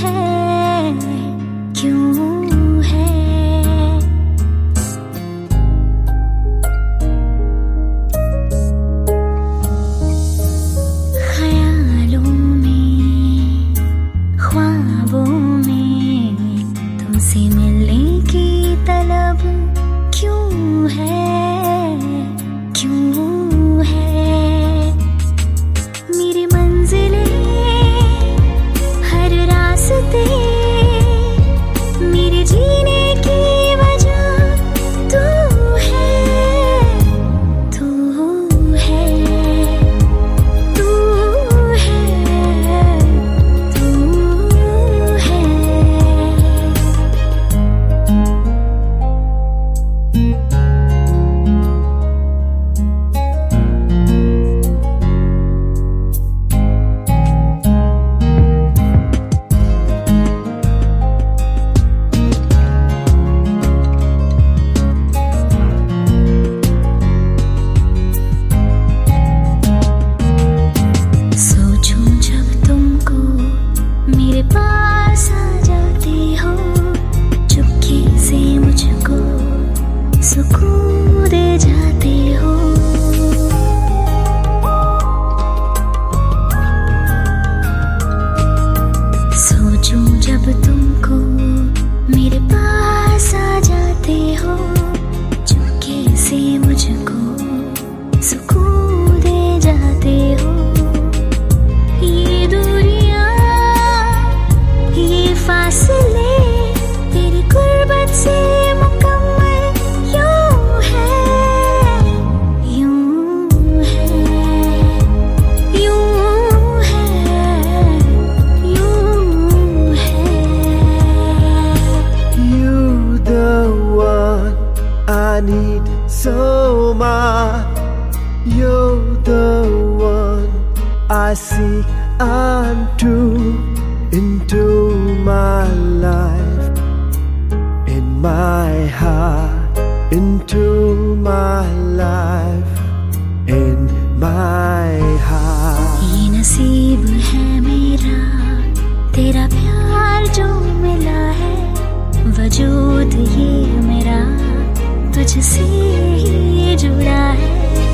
है, क्यों है? ख्यालों में, ख्वाबों में तुमसे मिलने की तलब क्यों है, क्यों है? मेरी मंजिलें, हर रास्ते, मेरे जीने की वजह तू है, तू है, तू है, तू है। सोचूं जब तुमको मेरे पास आ जाते हो, चुपके से मुझको सुकून दे जाते हो। सोचूं जब तुमको मेरे पास आ जाते हो, चुपके से मुझको सुकून दे जाते हो। ये दूरियां, ये फासले तेरी गुर्बत से मुकम्मल यूं है, यूं है, यूं है, यूं है। You the one I need so much. You're the one I seek unto into my life, in my heart, into my life, in my heart. ये नसीब है मेरा, तेरा प्यार जो मिला है, वजूद ये मेरा तुझसे ही जुड़ा है।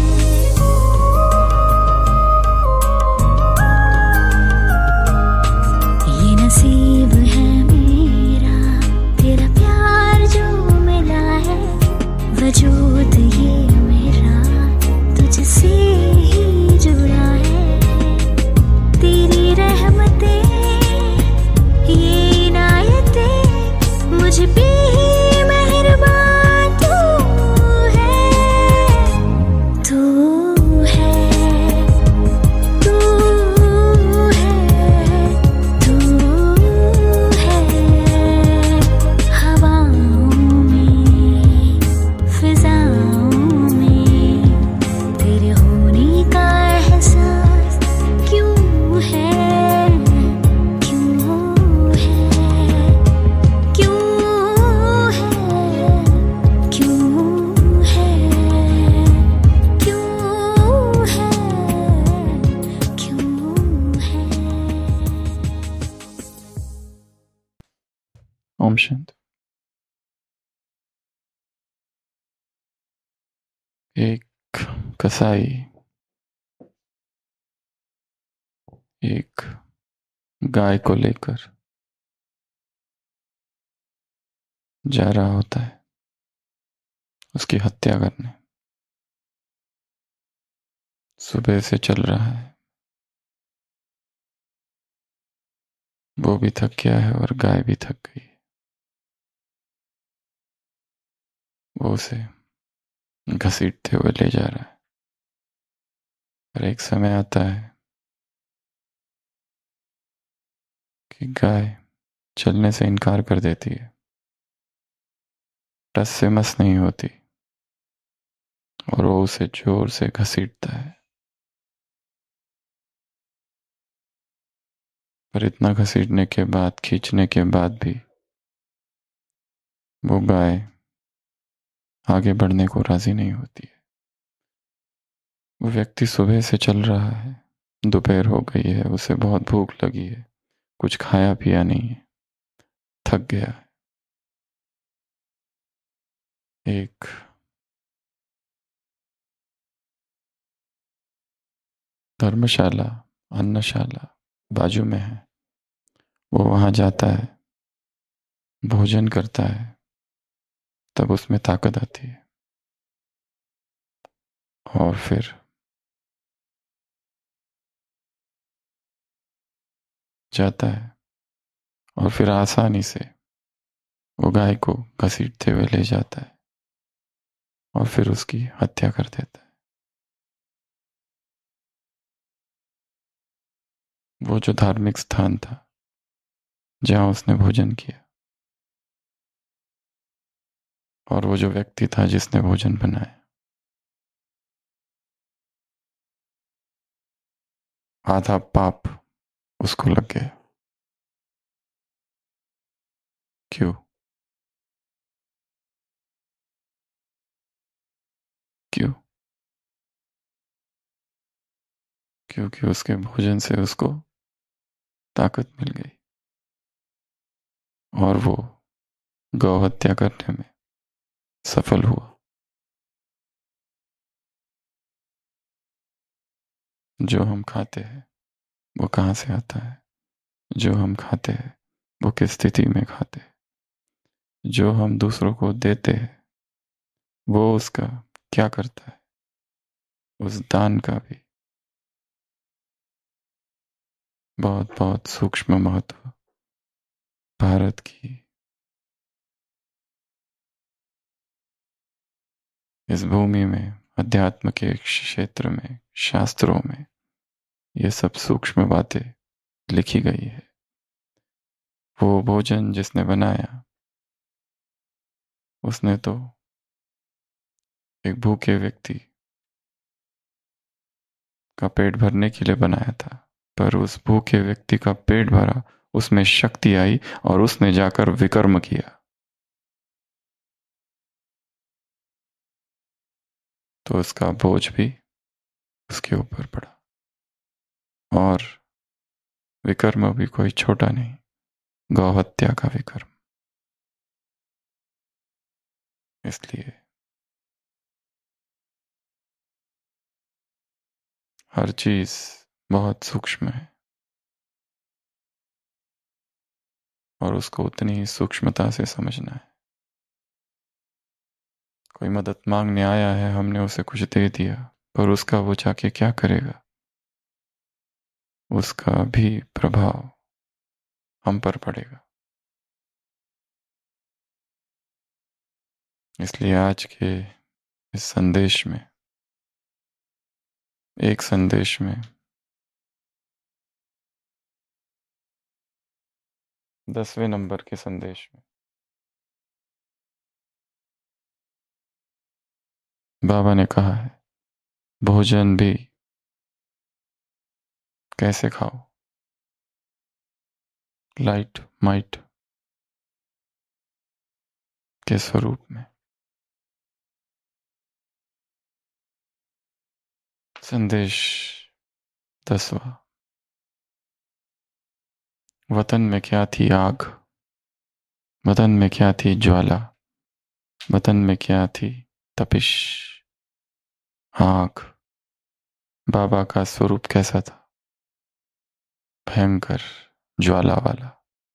ये नसीब है मेरा, तेरा प्यार जो मिला है, वजूद ये मेरा तुझसे ही जुड़ा है। तेरी रहमतें, ये इनायतें मुझ पे ही मेहरबान तू है, तू है, तू है, तू है। हवाओं में, फिजाओं में तेरे होने का एहसास क्यों है, क्यों है, क्यों है, क्यों है, क्यों है, क्यों है? ओम शांति। एक कसाई एक गाय को लेकर जा रहा होता है उसकी हत्या करने। सुबह से चल रहा है, वो भी थक गया है और गाय भी थक गई है। वो उसे घसीटते हुए ले जा रहा है, और एक समय आता है कि गाय चलने से इनकार कर देती है, टस से मस नहीं होती, और वो उसे जोर से घसीटता है। पर इतना घसीटने के बाद, खींचने के बाद भी वो गाय आगे बढ़ने को राजी नहीं होती है। वो व्यक्ति सुबह से चल रहा है, दोपहर हो गई है, उसे बहुत भूख लगी है, कुछ खाया पिया नहीं है, थक गया है। एक धर्मशाला, अन्नशाला बाजू में है। वो वहाँ जाता है, भोजन करता है, तब उसमें ताकत आती है। और फिर जाता है और फिर आसानी से वो गाय को घसीटते हुए ले जाता है और फिर उसकी हत्या कर देता है। वो जो धार्मिक स्थान था जहाँ उसने भोजन किया, और वो जो व्यक्ति था जिसने भोजन बनाया, आधा पाप उसको लग गया। क्यों? क्यों? क्योंकि उसके भोजन से उसको ताकत मिल गई और वो गौ हत्या करने में सफल हुआ। जो हम खाते हैं वो कहाँ से आता है? जो हम खाते हैं वो किस स्थिति में खाते हैं? जो हम दूसरों को देते हैं वो उसका क्या करता है? उस दान का भी बहुत बहुत सूक्ष्म महत्व भारत की इस भूमि में, अध्यात्म के क्षेत्र में, शास्त्रों में ये सब सूक्ष्म बातें लिखी गई है। वो भोजन जिसने बनाया उसने तो एक भूखे व्यक्ति का पेट भरने के लिए बनाया था, पर उस भूखे व्यक्ति का पेट भरा, उसमें शक्ति आई और उसने जाकर विकर्म किया, तो उसका बोझ भी उसके ऊपर पड़ा। और विकर्म भी कोई छोटा नहीं, गौ हत्या का विकर्म। इसलिए हर चीज बहुत सूक्ष्म है और उसको उतनी ही सूक्ष्मता से समझना है। कोई मदद मांगने आया है, हमने उसे कुछ दे दिया, पर उसका वो जाके क्या करेगा, उसका भी प्रभाव हम पर पड़ेगा। इसलिए आज के इस संदेश में, एक संदेश में 10वें नंबर के संदेश में बाबा ने कहा है, भोजन भी कैसे खाओ? लाइट माइट के स्वरूप में। संदेश 10वां, वतन में क्या थी आग, वतन में क्या थी ज्वाला, वतन में क्या थी तपिश, आग। बाबा का स्वरूप कैसा था? भयंकर ज्वाला वाला।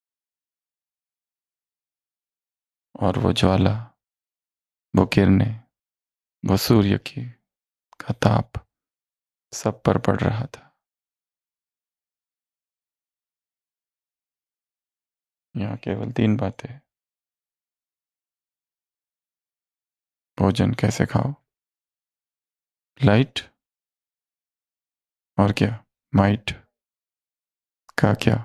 और वो ज्वाला, वो किरणें, वो सूर्य की का ताप सब पर पड़ रहा था। यहाँ केवल 3 बातें। भोजन कैसे खाओ, लाइट, और क्या माइट का क्या,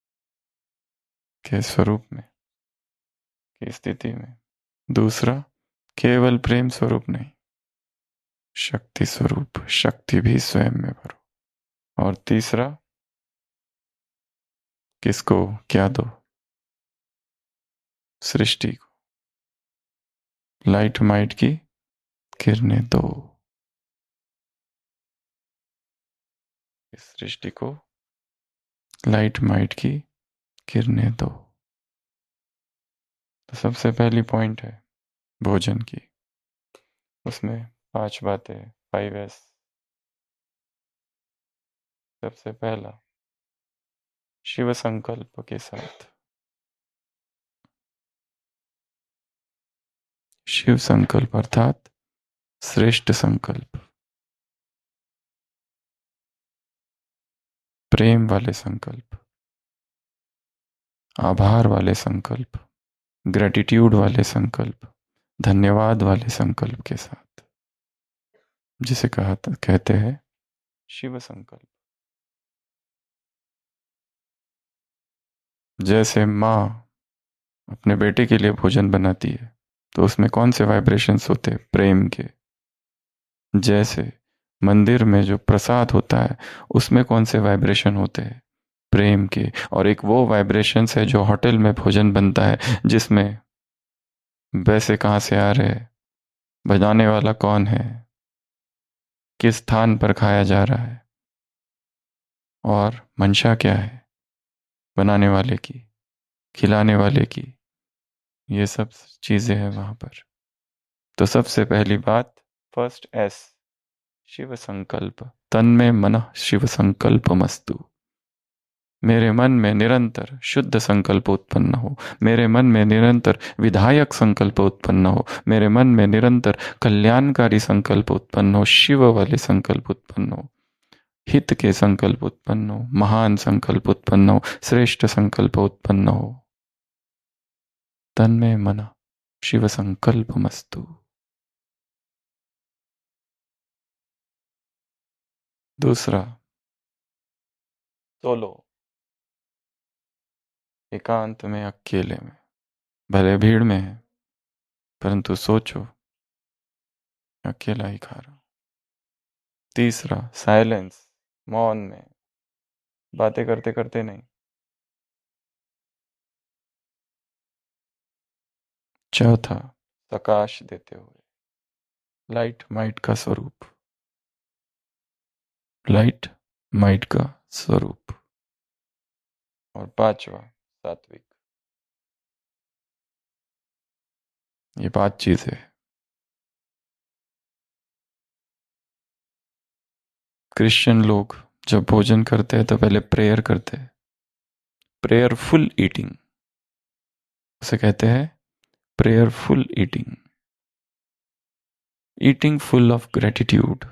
के स्वरूप में, की स्थिति में। दूसरा, केवल प्रेम स्वरूप नहीं, शक्ति स्वरूप, शक्ति भी स्वयं में भरो। और तीसरा, किसको क्या दो? सृष्टि को, लाइट माइट की किरणें दो। इस सृष्टि को लाइट माइट की गिरने दो। तो सबसे पहली पॉइंट है भोजन की, उसमें 5 बातें, 5S। सबसे पहला, शिव संकल्प के साथ। शिव संकल्प अर्थात श्रेष्ठ संकल्प, प्रेम वाले संकल्प, आभार वाले संकल्प, ग्रेटिट्यूड वाले संकल्प, धन्यवाद वाले संकल्प के साथ, जिसे कहते हैं शिव संकल्प। जैसे माँ अपने बेटे के लिए भोजन बनाती है तो उसमें कौन से वाइब्रेशंस होते हैं? प्रेम के। जैसे मंदिर में जो प्रसाद होता है उसमें कौन से वाइब्रेशन होते हैं? प्रेम के। और एक वो वाइब्रेशंस है जो होटल में भोजन बनता है, जिसमें पैसे कहाँ से आ रहे हैं, बजाने वाला कौन है, किस स्थान पर खाया जा रहा है, और मंशा क्या है बनाने वाले की, खिलाने वाले की। ये सब चीज़ें हैं वहाँ पर। तो सबसे पहली बात, फर्स्ट S, शिव संकल्प। तन्मे मनः शिव संकल्प मस्तु। मेरे मन में निरंतर शुद्ध संकल्प उत्पन्न हो, मेरे मन में निरंतर विधायक संकल्प उत्पन्न हो, मेरे मन में निरंतर कल्याणकारी संकल्प उत्पन्न हो, शिव वाले संकल्प उत्पन्न हो, हित के संकल्प उत्पन्न हो, महान संकल्प उत्पन्न हो, श्रेष्ठ संकल्प उत्पन्न हो। तन्मे मनः शिव संकल्प मस्तु। दूसरा, सोलो, एकांत में, अकेले में। भले भीड़ में है परंतु सोचो अकेला ही खा रहा हूं। तीसरा, साइलेंस, मौन में, बातें करते करते नहीं। चौथा, प्रकाश देते हुए, लाइट माइट का स्वरूप, लाइट माइट का स्वरूप। और पांचवा, सात्विक। ये 5 चीजें हैं। क्रिश्चियन लोग जब भोजन करते हैं तो पहले प्रेयर करते हैं, प्रेयरफुल ईटिंग उसे कहते हैं, prayerful eating, eating full of gratitude.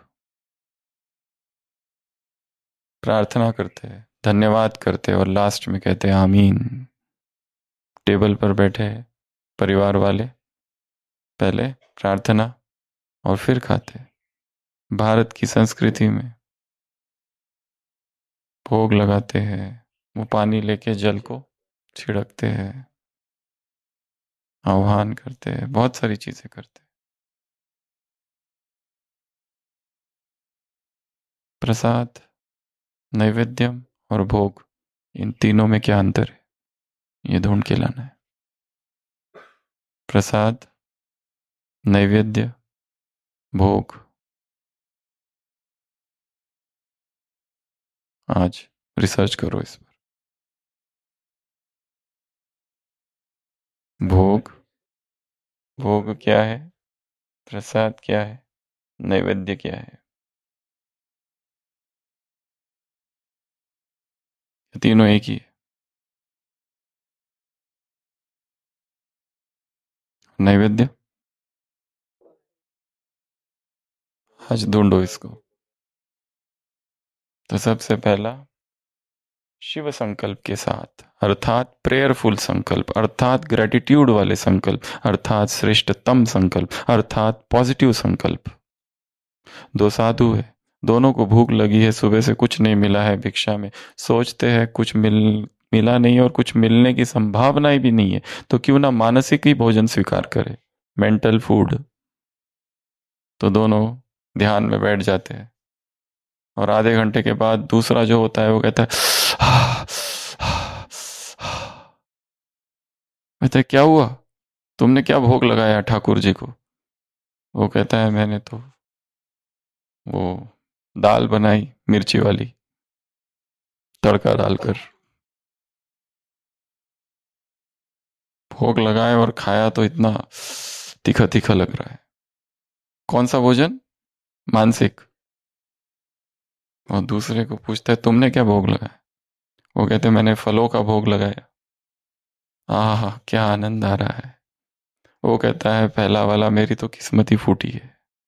प्रार्थना करते हैं, धन्यवाद करते हैं, और लास्ट में कहते हैं आमीन। टेबल पर बैठे परिवार वाले पहले प्रार्थना और फिर खाते हैं। भारत की संस्कृति में भोग लगाते हैं, वो पानी लेके जल को छिड़कते हैं, आह्वान करते हैं, बहुत सारी चीजें करते हैं। प्रसाद, नैवेद्यम और भोग, इन तीनों में क्या अंतर है, ये ढूंढ के लाना है। प्रसाद, नैवेद्य, भोग। आज रिसर्च करो इस पर। भोग, भोग क्या है, प्रसाद क्या है, नैवेद्य क्या है, तीनों एक ही है। नैवेद्य, आज ढूंढो इसको। तो सबसे पहला, शिव संकल्प के साथ, अर्थात प्रेयरफुल संकल्प, अर्थात ग्रेटिट्यूड वाले संकल्प, अर्थात श्रेष्ठतम संकल्प, अर्थात पॉजिटिव संकल्प। 2 साधु है, दोनों को भूख लगी है, सुबह से कुछ नहीं मिला है भिक्षा में, सोचते हैं कुछ मिला नहीं और कुछ मिलने की संभावना भी नहीं है, तो क्यों ना मानसिक ही भोजन स्वीकार करे, मेंटल फूड। तो दोनों ध्यान में बैठ जाते हैं, और आधे घंटे के बाद दूसरा जो होता है वो कहता है कहता है क्या हुआ, तुमने क्या भोग लगाया ठाकुर जी को? वो कहता है मैंने तो वो दाल बनाई मिर्ची वाली, तड़का डालकर। भोग लगाए और खाया तो इतना तीखा तीखा लग रहा है। कौन सा भोजन? मानसिक। और दूसरे को पूछता है तुमने क्या भोग लगाया? वो कहते मैंने फलों का भोग लगाया। आह क्या आनंद आ रहा है। वो कहता है पहला वाला मेरी तो किस्मत ही फूटी है।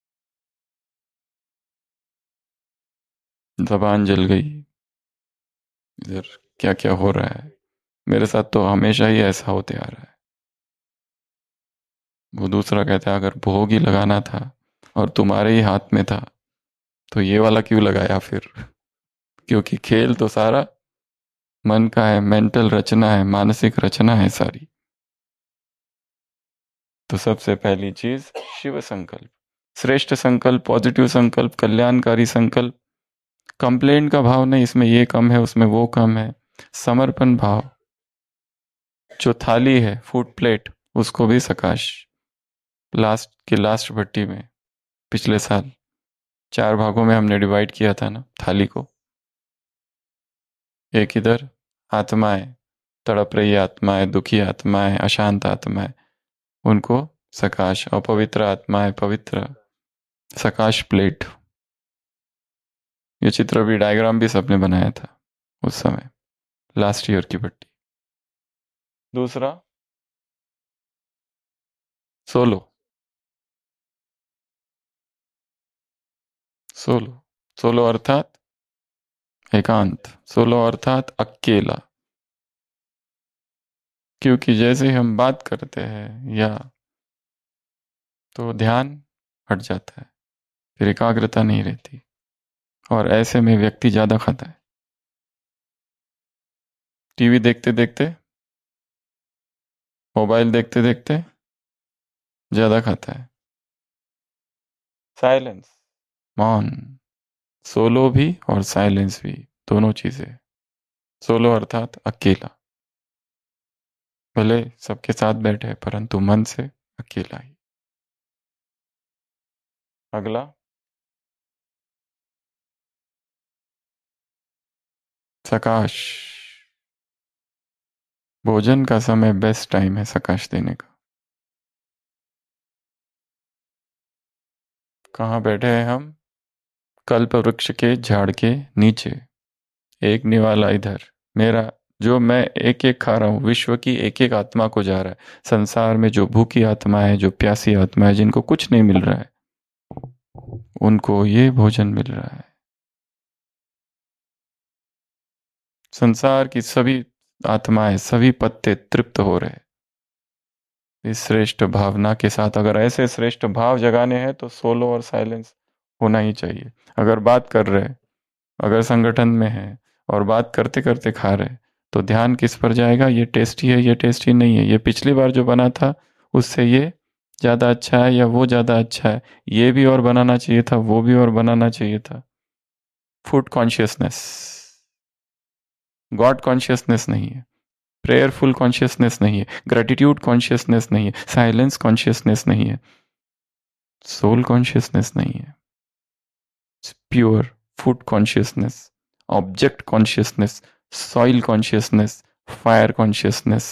जबान जल गई। इधर क्या क्या हो रहा है। मेरे साथ तो हमेशा ही ऐसा होते आ रहा है। वो दूसरा कहता है अगर भोग ही लगाना था और तुम्हारे ही हाथ में था तो ये वाला क्यों लगाया फिर? क्योंकि खेल तो सारा मन का है, मेंटल रचना है, मानसिक रचना है सारी। तो सबसे पहली चीज शिव संकल्प, श्रेष्ठ संकल्प, पॉजिटिव संकल्प, कल्याणकारी संकल्प। कंप्लेंट का भाव नहीं, इसमें ये कम है उसमें वो कम है। समर्पण भाव। जो थाली है फूड प्लेट उसको भी सकाश। लास्ट भट्टी में पिछले साल 4 भागों में हमने डिवाइड किया था ना थाली को। एक इधर आत्माएं, तड़प रही आत्माएं, दुखी आत्माएं, अशांत आत्माएं, उनको सकाश। अपवित्र आत्माएं पवित्र, सकाश प्लेट। ये चित्र भी, डायग्राम भी सबने बनाया था उस समय, लास्ट ईयर की भट्टी। दूसरा सोलो। सोलो, सोलो अर्थात एकांत, सोलो अर्थात अकेला। क्योंकि जैसे ही हम बात करते हैं या तो ध्यान हट जाता है, फिर एकाग्रता नहीं रहती, और ऐसे में व्यक्ति ज्यादा खाता है। टीवी देखते देखते, मोबाइल देखते देखते ज्यादा खाता है। साइलेंस, मौन, सोलो भी और साइलेंस भी, दोनों चीजें। सोलो अर्थात अकेला, भले सबके साथ बैठे परंतु मन से अकेला ही। अगला सकाश। भोजन का समय बेस्ट टाइम है सकाश देने का। कहाँ बैठे हैं हम? कल्प वृक्ष के झाड़ के नीचे। एक निवाला इधर, मेरा जो मैं एक एक खा रहा हूँ, विश्व की एक एक आत्मा को जा रहा है। संसार में जो भूखी आत्मा है, जो प्यासी आत्मा है, जिनको कुछ नहीं मिल रहा है, उनको ये भोजन मिल रहा है। संसार की सभी आत्माएं, सभी पत्ते तृप्त हो रहे। इस श्रेष्ठ भावना के साथ, अगर ऐसे श्रेष्ठ भाव जगाने हैं तो सोलो और साइलेंस होना ही चाहिए। अगर बात कर रहे, अगर संगठन में है और बात करते करते खा रहे, तो ध्यान किस पर जाएगा? ये टेस्टी है, ये टेस्टी नहीं है, ये पिछली बार जो बना था उससे ये ज़्यादा अच्छा है या वो ज़्यादा अच्छा है, ये भी और बनाना चाहिए था, वो भी और बनाना चाहिए था। फूड कॉन्शियसनेस, गॉड कॉन्शियसनेस नहीं है, प्रेयरफुल कॉन्शियसनेस नहीं है, ग्रेटिट्यूड कॉन्शियसनेस नहीं है, साइलेंस कॉन्शियसनेस नहीं है, सोल कॉन्शियसनेस नहीं है। Pure food consciousness, object consciousness, soil consciousness, fire consciousness,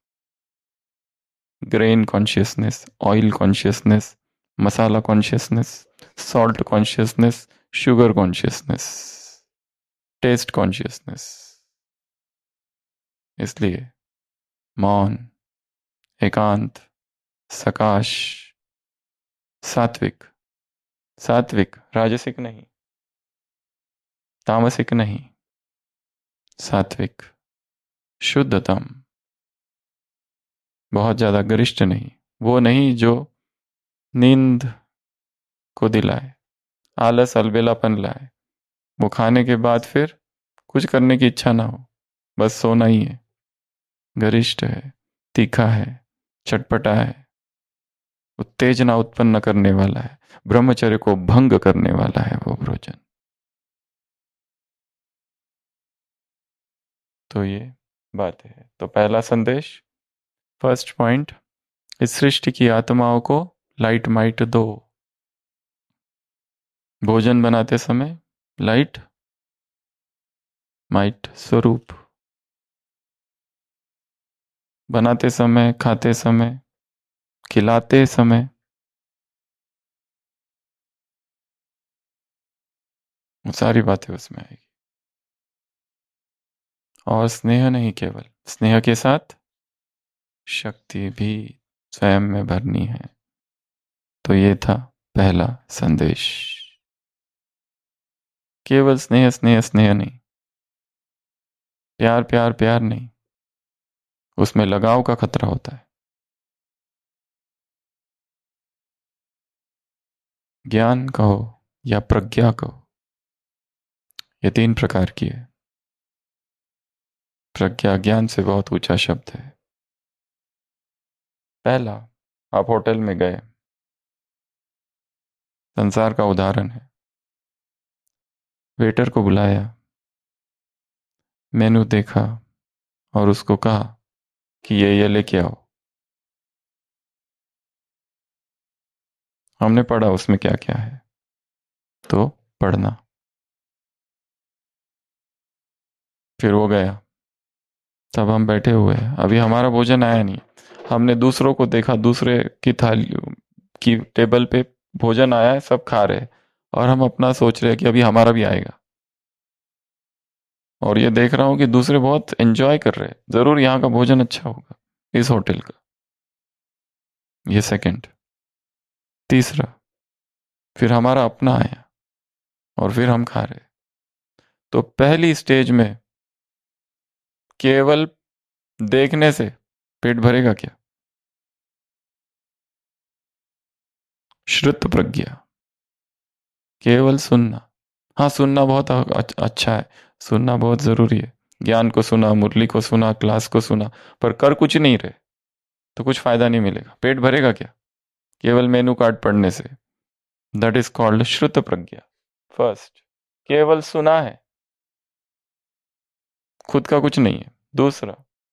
grain consciousness, oil consciousness, masala consciousness, salt consciousness, sugar consciousness, taste consciousness. इसलिए मौन, एकांत, सकाश, सात्विक। सात्विक राजसिक नहीं, तामसिक नहीं, सात्विक, शुद्धतम। बहुत ज्यादा गरिष्ठ नहीं, वो नहीं जो नींद को दिलाए, आलस अलबेलापन लाए, वो खाने के बाद फिर कुछ करने की इच्छा ना हो, बस सोना ही है। गरिष्ठ है, तीखा है, चटपटा है, उत्तेजना उत्पन्न करने वाला है, ब्रह्मचर्य को भंग करने वाला है वो भोजन। तो ये बात है। तो पहला संदेश, फर्स्ट पॉइंट, इस सृष्टि की आत्माओं को लाइट माइट दो। भोजन बनाते समय लाइट माइट स्वरूप बनाते समय, खाते समय, खिलाते समय, वो सारी बातें उसमें आएगी। और स्नेह नहीं, केवल स्नेह के साथ शक्ति भी स्वयं में भरनी है। तो ये था पहला संदेश। केवल स्नेह स्नेह स्नेह नहीं, प्यार प्यार प्यार नहीं, उसमें लगाव का खतरा होता है। ज्ञान कहो या प्रज्ञा कहो, ये 3 प्रकार की है। प्रज्ञा ज्ञान से बहुत ऊंचा शब्द है। पहला, आप होटल में गए, संसार का उदाहरण है, वेटर को बुलाया, मेनू देखा और उसको कहा कि ये लेके आओ। हमने पढ़ा उसमें क्या क्या है, तो पढ़ना। फिर वो गया, तब हम बैठे हुए हैं, अभी हमारा भोजन आया नहीं, हमने दूसरों को देखा, दूसरे की थाली की टेबल पे भोजन आया है, सब खा रहे हैं, और हम अपना सोच रहे हैं कि अभी हमारा भी आएगा। और ये देख रहा हूं कि दूसरे बहुत एंजॉय कर रहे हैं, जरूर यहाँ का भोजन अच्छा होगा, इस होटल का। ये सेकंड। तीसरा, फिर हमारा अपना आया और फिर हम खा रहे। तो पहली स्टेज में केवल देखने से पेट भरेगा क्या? श्रुत प्रज्ञा, केवल सुनना। हाँ, सुनना बहुत अच्छा है, सुनना बहुत जरूरी है। ज्ञान को सुना, मुरली को सुना, क्लास को सुना, पर कर कुछ नहीं रहे तो कुछ फायदा नहीं मिलेगा। पेट भरेगा क्या केवल मेनू कार्ड पढ़ने से? दैट इज कॉल्ड श्रुत प्रज्ञा। फर्स्ट, केवल सुना है, खुद का कुछ नहीं है। दूसरा,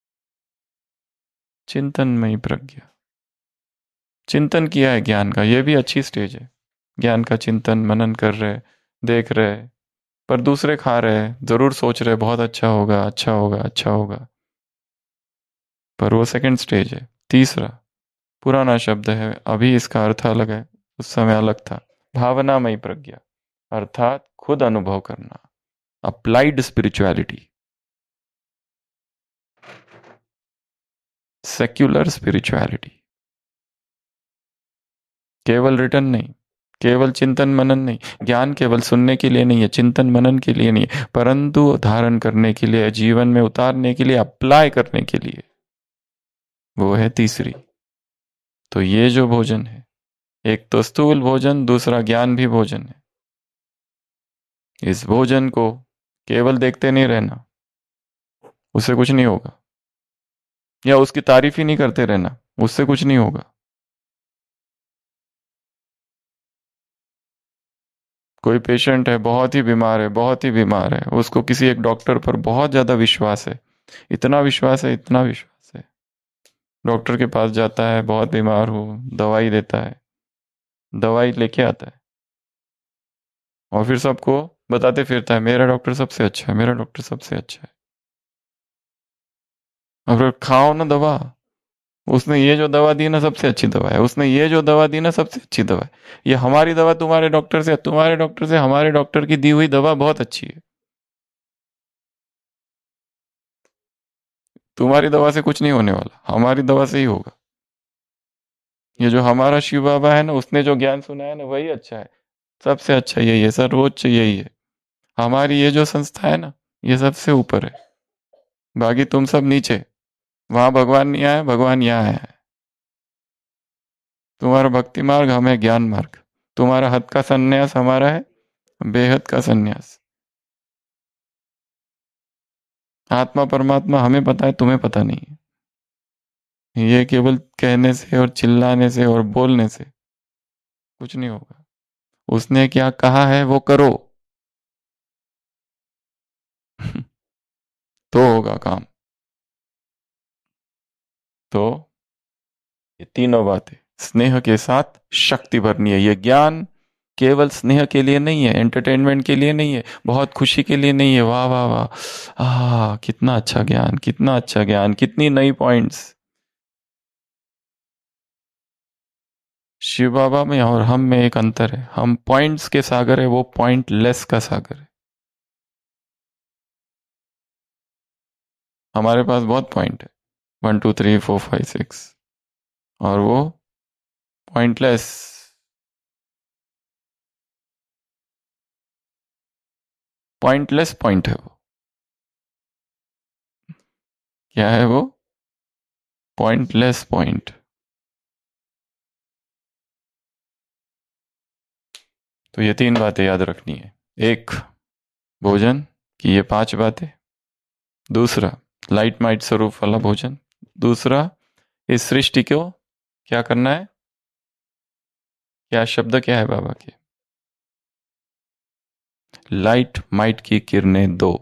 चिंतनमयी प्रज्ञा, चिंतन किया है ज्ञान का, यह भी अच्छी स्टेज है। ज्ञान का चिंतन मनन कर रहे, देख रहे, पर दूसरे खा रहे, जरूर सोच रहे बहुत अच्छा होगा, अच्छा होगा, अच्छा होगा, पर वो सेकंड स्टेज है। तीसरा, पुराना शब्द है, अभी इसका अर्थ अलग है, उस समय अलग था। भावनामयी प्रज्ञा, अर्थात खुद अनुभव करना, अप्लाइड स्पिरिचुअलिटी। सेक्युलर स्पिरिचुअलिटी, केवल रिटर्न नहीं, केवल चिंतन मनन नहीं। ज्ञान केवल सुनने के लिए नहीं है, चिंतन मनन के लिए नहीं है, परंतु धारण करने के लिए, जीवन में उतारने के लिए, अप्लाई करने के लिए, वो है तीसरी। तो ये जो भोजन है, एक तो स्थूल भोजन, दूसरा ज्ञान भी भोजन है। इस भोजन को केवल देखते नहीं रहना, उससे कुछ नहीं होगा, या उसकी तारीफ ही नहीं करते रहना, उससे कुछ नहीं होगा। कोई पेशेंट है, बहुत ही बीमार है, बहुत ही बीमार है, उसको किसी एक डॉक्टर पर बहुत ज्यादा विश्वास है, इतना विश्वास है, इतना विश्वास है, डॉक्टर के पास जाता है, बहुत बीमार हूं, दवाई देता है, दवाई लेके आता है, और फिर सबको बताते फिरता है मेरा डॉक्टर सबसे अच्छा है, मेरा डॉक्टर सबसे अच्छा है। और खाओ ना दवा, उसने ये जो दवा दी ना सबसे अच्छी दवा है, उसने ये जो दवा दी ना सबसे अच्छी दवा है, ये हमारी दवा तुम्हारे डॉक्टर से, तुम्हारे डॉक्टर से हमारे डॉक्टर की दी हुई दवा बहुत अच्छी है, तुम्हारी दवा से कुछ नहीं होने वाला, हमारी दवा से ही होगा। ये जो हमारा शिव बाबा है ना, उसने जो ज्ञान सुनाया ना, वही अच्छा है, सबसे अच्छा यही है, सर्वोच्च यही है। हमारी ये जो संस्था है ना, ये सबसे ऊपर है, बाकी तुम सब नीचे। वहां भगवान नहीं आया, भगवान यहाँ आया है। तुम्हारा भक्ति मार्ग, हमें ज्ञान मार्ग। तुम्हारा हद का संन्यास, हमारा है बेहद का संन्यास। आत्मा परमात्मा हमें पता है, तुम्हें पता नहीं है। ये केवल कहने से और चिल्लाने से और बोलने से कुछ नहीं होगा। उसने क्या कहा है वो करो तो होगा काम। तो ये तीनों बातें स्नेह के साथ शक्ति भरनी है। ये ज्ञान केवल स्नेह के लिए नहीं है, एंटरटेनमेंट के लिए नहीं है, बहुत खुशी के लिए नहीं है, वाह वाह वाह, कितना अच्छा ज्ञान, कितना अच्छा ज्ञान, कितनी नई पॉइंट्स, शिव बाबा में और हम में एक अंतर है, हम पॉइंट्स के सागर है, वो पॉइंटलेस का सागर है। हमारे पास बहुत पॉइंट है, 1 2 3 4 5 6, और वो पॉइंटलेस, पॉइंटलेस पॉइंट है वो। क्या है वो? Pointless point. तो ये 3 बातें याद रखनी है। एक, भोजन की ये 5 बातें। दूसरा, लाइट माइट स्वरूप वाला भोजन। दूसरा, इस सृष्टि को क्या करना है? क्या शब्द क्या है बाबा के? लाइट माइट की किरणें दो।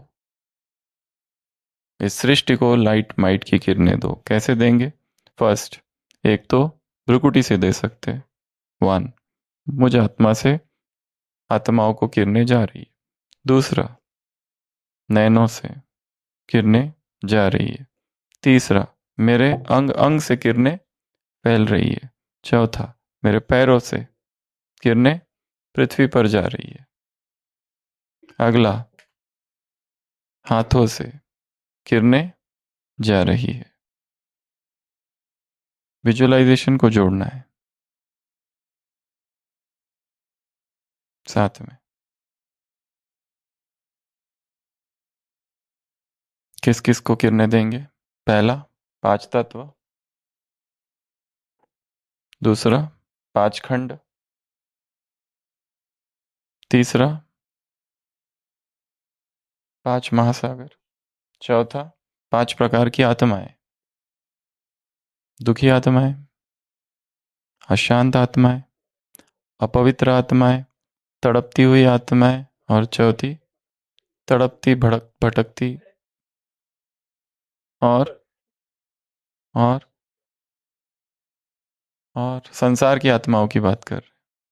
इस सृष्टि को लाइट माइट की किरणें दो। कैसे देंगे? फर्स्ट, एक तो भ्रुकुटी से दे सकते हैं। 1, मुझ आत्मा से आत्माओं को किरणें जा रही है। दूसरा, नयनों से किरणें जा रही है। तीसरा, मेरे अंग अंग से किरणें फैल रही है। चौथा, मेरे पैरों से किरणें पृथ्वी पर जा रही है। अगला, हाथों से किरणें जा रही है। विजुअलाइजेशन को जोड़ना है साथ में। किस किस को किरणें देंगे? पहला, 5 तत्व। दूसरा, 5 खंड। तीसरा, 5 महासागर। चौथा, 5 प्रकार की आत्माएं। दुखी आत्माएं, अशांत आत्माएं, अपवित्र आत्माएं, तड़पती हुई आत्माएं, और चौथी, तड़पती भटकती और और और संसार की आत्माओं की बात कर रहे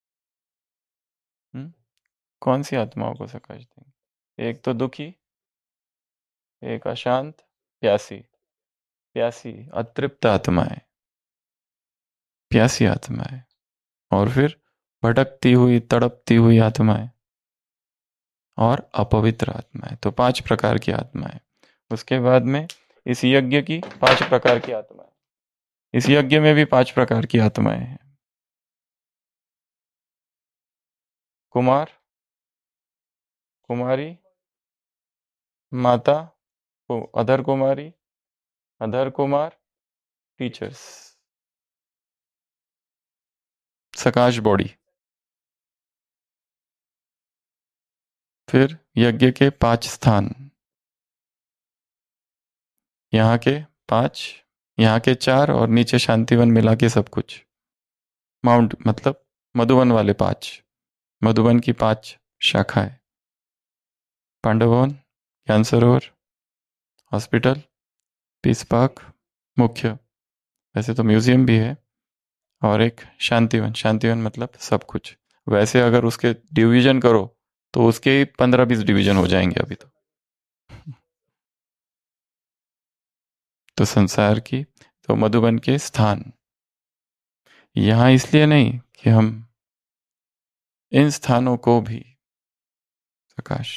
हैं। कौन सी आत्माओं को सकाश देंगे? एक तो दुखी, एक अशांत, प्यासी। प्यासी अतृप्त आत्माएं, प्यासी आत्माएं, और फिर भटकती हुई तड़पती हुई आत्माएं, और अपवित्र आत्माएं। तो 5 प्रकार की आत्माएं। उसके बाद में इस यज्ञ की 5 प्रकार की आत्माएं। इस यज्ञ में भी 5 प्रकार की आत्माएं हैं। कुमार, कुमारी, माता, अधर कुमारी, अधर कुमार, टीचर्स, सकाश बॉडी। फिर यज्ञ के 5 स्थान, यहाँ के 5, यहाँ के 4, और नीचे शांतिवन मिला के सब कुछ। माउंट मतलब मधुवन वाले 5, मधुवन की 5 शाखाएं। पांडव भवन, ज्ञान सरोवर, हॉस्पिटल, पीस पार्क, मुख्य, वैसे तो म्यूजियम भी है, और एक शांतिवन। शांतिवन मतलब सब कुछ। वैसे अगर उसके डिवीजन करो तो उसके 15-20 डिवीजन हो जाएंगे अभी तो संसार की, तो मधुबन के स्थान यहां इसलिए नहीं कि हम इन स्थानों को भी प्रकाश।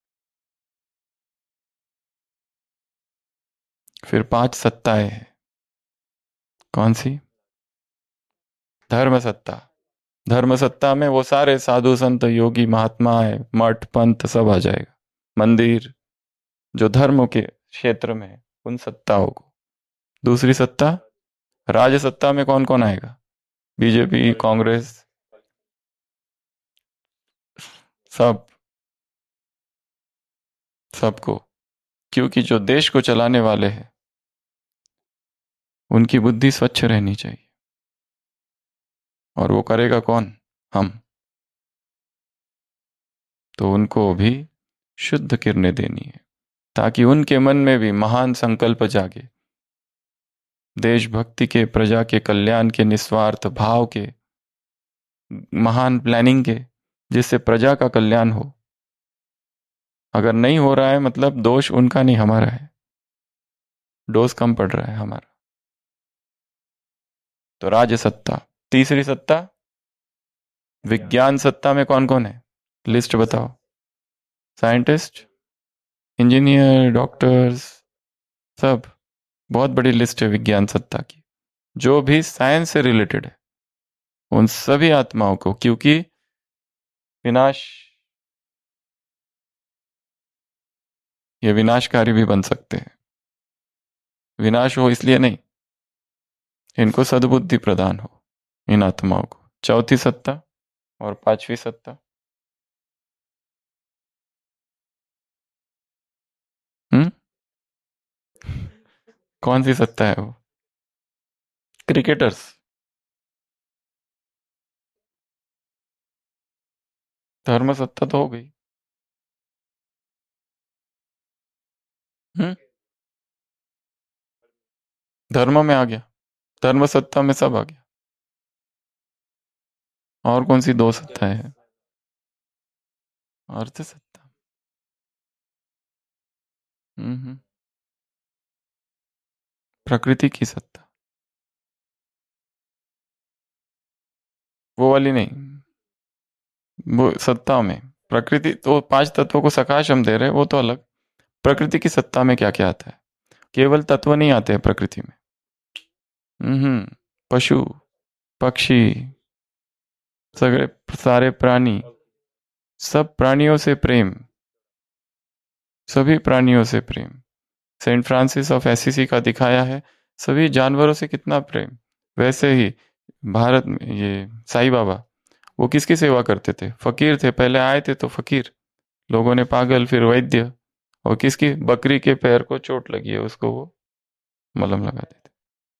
फिर 5 सत्ताएं हैं। कौन सी? धर्म सत्ता। धर्म सत्ता में वो सारे साधु संत योगी महात्माएं मठ पंथ सब आ जाएगा। मंदिर जो धर्म के क्षेत्र में है उन सत्ताओं को। दूसरी सत्ता, राज सत्ता में कौन कौन आएगा? बीजेपी, कांग्रेस, सब, सबको। क्योंकि जो देश को चलाने वाले हैं उनकी बुद्धि स्वच्छ रहनी चाहिए, और वो करेगा कौन? हम। तो उनको भी शुद्ध किरणें देनी है, ताकि उनके मन में भी महान संकल्प जागे, देशभक्ति के, प्रजा के कल्याण के, निस्वार्थ भाव के, महान प्लानिंग के, जिससे प्रजा का कल्याण हो। अगर नहीं हो रहा है मतलब दोष उनका नहीं हमारा है, डोज कम पड़ रहा है हमारा। तो राज सत्ता। तीसरी सत्ता विज्ञान सत्ता में कौन कौन है? लिस्ट बताओ। साइंटिस्ट, इंजीनियर, डॉक्टर्स, सब। बहुत बड़ी लिस्ट है विज्ञान सत्ता की, जो भी साइंस से रिलेटेड है उन सभी आत्माओं को, क्योंकि विनाश, ये विनाशकारी भी बन सकते हैं। विनाश हो इसलिए नहीं, इनको सद्बुद्धि प्रदान हो इन आत्माओं को। चौथी सत्ता और पांचवी सत्ता, हम्म, कौन सी सत्ता है वो? क्रिकेटर्स। धर्म सत्ता तो हो गई। हम्म, धर्म में आ गया, धर्म सत्ता में सब आ गया। और कौन सी दो सत्ताएं हैं? अर्थ सत्ता। हम्म, प्रकृति की सत्ता, वो वाली नहीं, वो सत्ता में। प्रकृति तो पांच तत्वों को सकाश हम दे रहे हैं, वो तो अलग। प्रकृति की सत्ता में क्या क्या आता है? केवल तत्व नहीं आते हैं प्रकृति में। पशु, पक्षी, सगळे सारे प्राणी, सब प्राणियों से प्रेम, सभी प्राणियों से प्रेम। सेंट फ्रांसिस ऑफ एसिसी का दिखाया है सभी जानवरों से कितना प्रेम। वैसे ही भारत में ये साईं बाबा, वो किसकी सेवा करते थे? फकीर थे, पहले आए थे तो फकीर, लोगों ने पागल, फिर वैद्य। और किसकी? बकरी के पैर को चोट लगी है, उसको वो मलहम लगाते थे।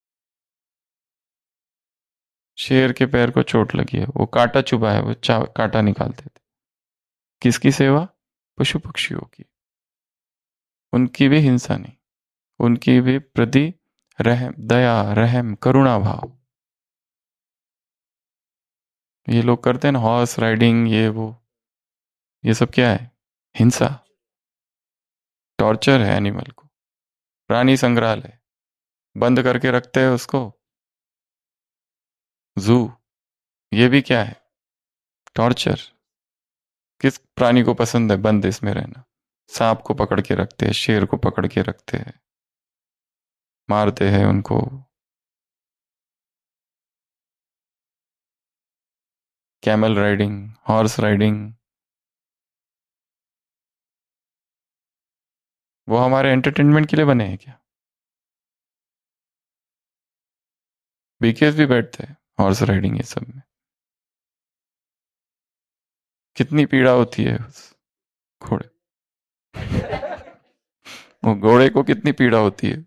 शेर के पैर को चोट लगी है, वो कांटा चुभा है, वो कांटा निकालते थे। किसकी सेवा? पशु पक्षियों की। उनकी भी हिंसा नहीं, उनकी भी प्रति रहम, दया, रहम, करुणा भाव। ये लोग करते हैं ना हॉर्स राइडिंग, ये वो, ये सब क्या है? हिंसा, टॉर्चर है एनिमल को। प्राणी संग्रहालय बंद करके रखते हैं उसको, जू, ये भी क्या है? टॉर्चर। किस प्राणी को पसंद है बंद इसमें रहना? सांप को पकड़ के रखते हैं, शेर को पकड़ के रखते हैं, मारते हैं उनको। कैमल राइडिंग, हॉर्स राइडिंग, वो हमारे एंटरटेनमेंट के लिए बने हैं क्या? बीकेस भी बैठते हैं हॉर्स राइडिंग ये सब में। कितनी पीड़ा होती है उस घोड़े, वो घोड़े को कितनी पीड़ा होती है।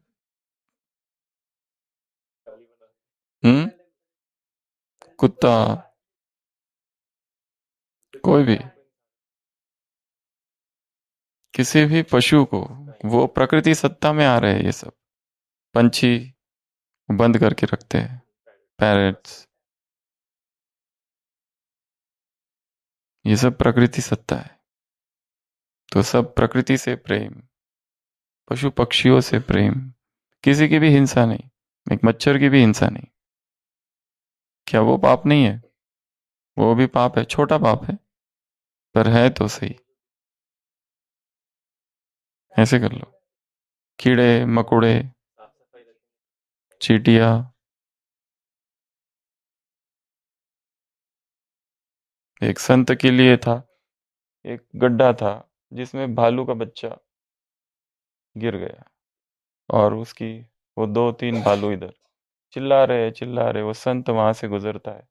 हम्म, कुत्ता, कोई भी, किसी भी पशु को, वो प्रकृति सत्ता में आ रहे हैं ये सब। पंछी बंद करके रखते हैं, पैरेट्स, ये सब प्रकृति सत्ता है। तो सब प्रकृति से प्रेम, पशु पक्षियों से प्रेम, किसी की भी हिंसा नहीं, एक मच्छर की भी हिंसा नहीं। क्या वो पाप नहीं है? वो भी पाप है, छोटा पाप है, पर है तो सही। ऐसे कर लो। कीड़े मकोड़े, चींटियां, एक संत के लिए था, एक गड्ढा था जिसमें भालू का बच्चा गिर गया, और उसकी वो दो तीन भालू इधर चिल्ला रहे, वो संत वहां से गुजरता है,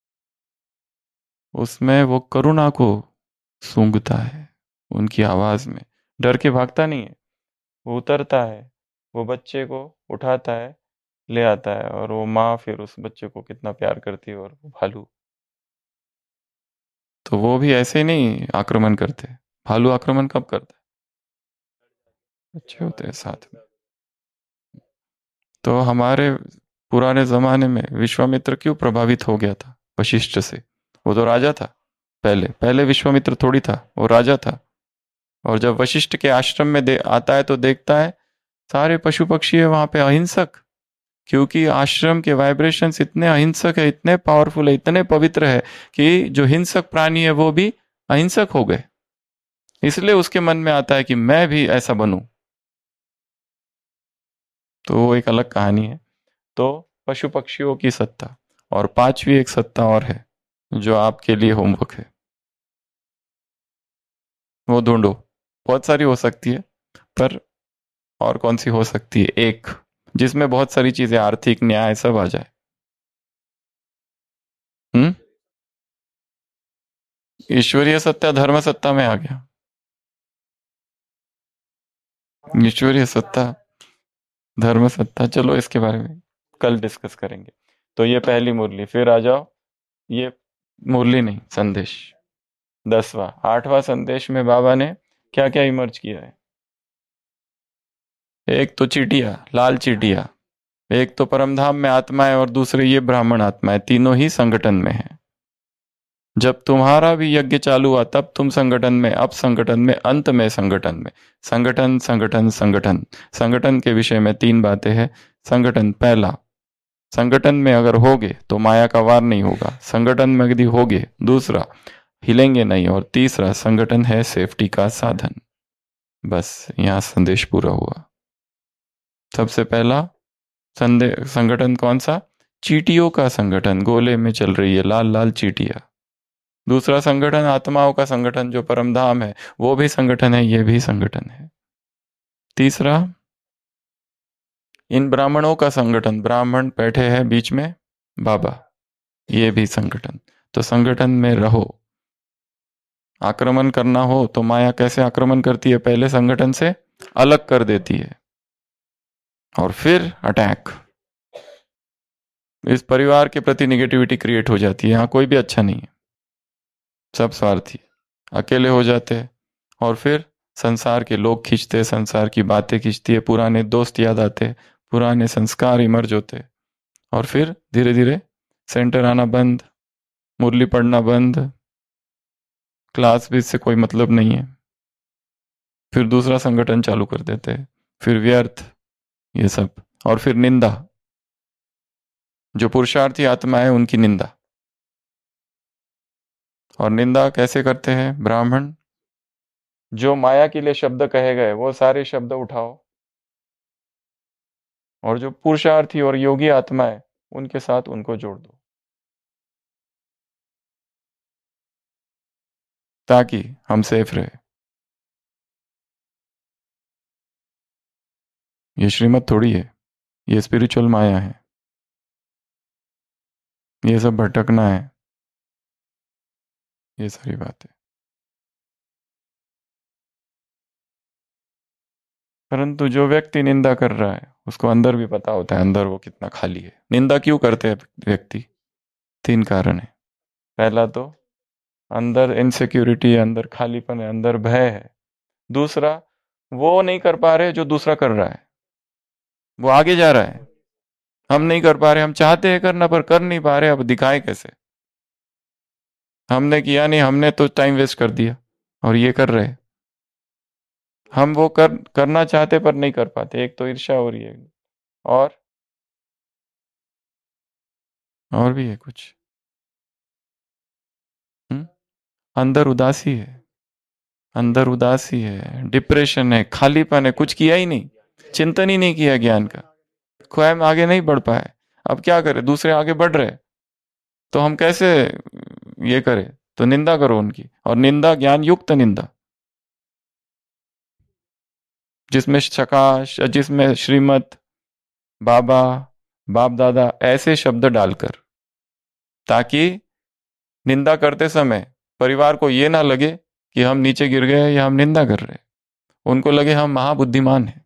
उसमें वो करुणा को सूंघता है, उनकी आवाज में। डर के भागता नहीं है, वो उतरता है, वो बच्चे को उठाता है, ले आता है, और वो माँ फिर उस बच्चे को कितना प्यार करती है, और वो भालू। तो वो भी ऐसे नहीं आक्रमण करते। भालू आक्रमण कब करता है? बच्चे होते हैं साथ में। तो हमारे पुराने जमाने में विश्वामित्र क्यों प्रभावित हो गया था वशिष्ठ से? वो तो राजा था, पहले पहले विश्वामित्र थोड़ी था, वो राजा था। और जब वशिष्ठ के आश्रम में आता है तो देखता है सारे पशु पक्षी है वहां पे अहिंसक। क्योंकि आश्रम के वाइब्रेशंस इतने अहिंसक है, इतने पावरफुल है, इतने पवित्र है कि जो हिंसक प्राणी है वो भी अहिंसक हो गए। इसलिए उसके मन में आता है कि मैं भी ऐसा बनूं। तो वो एक अलग कहानी है। तो पशु पक्षियों की सत्ता, और पांचवी एक सत्ता और है जो आपके लिए होमवर्क है, वो ढूंढो। बहुत सारी हो सकती है, पर और कौन सी हो सकती है? एक जिसमें बहुत सारी चीजें, आर्थिक, न्याय सब आ जाए। हम्म। ईश्वरीय सत्ता धर्म सत्ता में आ गया। ईश्वरीय सत्ता, धर्म सत्ता, चलो इसके बारे में कल डिस्कस करेंगे। तो ये पहली मुरली, फिर आ जाओ, ये मुरली नहीं, संदेश 10वां। 8वां संदेश में बाबा ने क्या क्या इमर्ज किया है? एक तो चीटिया, लाल चीटिया, एक तो परमधाम में आत्मा है, और दूसरे ये ब्राह्मण आत्मा है, तीनों ही संगठन में है। जब तुम्हारा भी यज्ञ चालू हुआ तब तुम संगठन में, अब संगठन में, अंत में संगठन में। संगठन संगठन संगठन। संगठन के विषय में 3 बातें हैं। संगठन, पहला, संगठन में अगर होगे तो माया का वार नहीं होगा। संगठन में यदि होगे, दूसरा, हिलेंगे नहीं, और तीसरा, संगठन है सेफ्टी का साधन। बस यहां संदेश पूरा हुआ। सबसे पहला संगठन कौन सा? चीटियों का संगठन, गोले में चल रही है लाल लाल चीटियां। दूसरा संगठन आत्माओं का संगठन जो परमधाम है, वो भी संगठन है, ये भी संगठन है। तीसरा, इन ब्राह्मणों का संगठन, ब्राह्मण बैठे हैं बीच में बाबा, ये भी संगठन। तो संगठन में रहो। आक्रमण करना हो तो माया कैसे आक्रमण करती है? पहले संगठन से अलग कर देती है और फिर अटैक। इस परिवार के प्रति निगेटिविटी क्रिएट हो जाती है। यहां कोई भी अच्छा नहीं है, सब स्वार्थी, अकेले हो जाते हैं, और फिर संसार के लोग खींचते, संसार की बातें खींचती है, पुराने दोस्त याद आते, पुराने संस्कार इमर्ज होते, और फिर धीरे धीरे सेंटर आना बंद, मुरली पढ़ना बंद, क्लास भी इससे कोई मतलब नहीं है। फिर दूसरा संगठन चालू कर देते हैं, फिर व्यर्थ ये सब, और फिर निंदा, जो पुरुषार्थी आत्मा है उनकी निंदा। और निंदा कैसे करते हैं ब्राह्मण? जो माया के लिए शब्द कहे गए वो सारे शब्द उठाओ, और जो पुरुषार्थी और योगी आत्मा है उनके साथ उनको जोड़ दो, ताकि हम सेफ रहे। ये श्रीमत थोड़ी है, ये स्पिरिचुअल माया है, ये सब भटकना है, ये सारी बात है। परंतु जो व्यक्ति निंदा कर रहा है उसको अंदर भी पता होता है अंदर वो कितना खाली है। निंदा क्यों करते हैं व्यक्ति? 3 कारण है। पहला तो अंदर इनसिक्योरिटी है, अंदर खालीपन है, अंदर भय है। दूसरा, वो नहीं कर पा रहे जो दूसरा कर रहा है, वो आगे जा रहा है, हम नहीं कर पा रहे, हम चाहते हैं करना पर कर नहीं पा रहे, अब दिखाएं कैसे? हमने किया नहीं, हमने तो टाइम वेस्ट कर दिया, और ये कर रहे, हम वो करना चाहते पर नहीं कर पाते। एक तो ईर्ष्या हो रही है, और भी है कुछ। हम्म? अंदर उदासी है, अंदर उदासी है, डिप्रेशन है, खालीपन है, कुछ किया ही नहीं, चिंतन ही नहीं किया ज्ञान का, स्वयं आगे नहीं बढ़ पाए। अब क्या करें? दूसरे आगे बढ़ रहे, तो हम कैसे ये करें? तो निंदा करो उनकी, और निंदा ज्ञान युक्त निंदा, जिसमें शकाश, जिसमें श्रीमत, बाबा, बाप दादा ऐसे शब्द डालकर, ताकि निंदा करते समय परिवार को ये ना लगे कि हम नीचे गिर गए या हम निंदा कर रहे, उनको लगे हम महाबुद्धिमान हैं।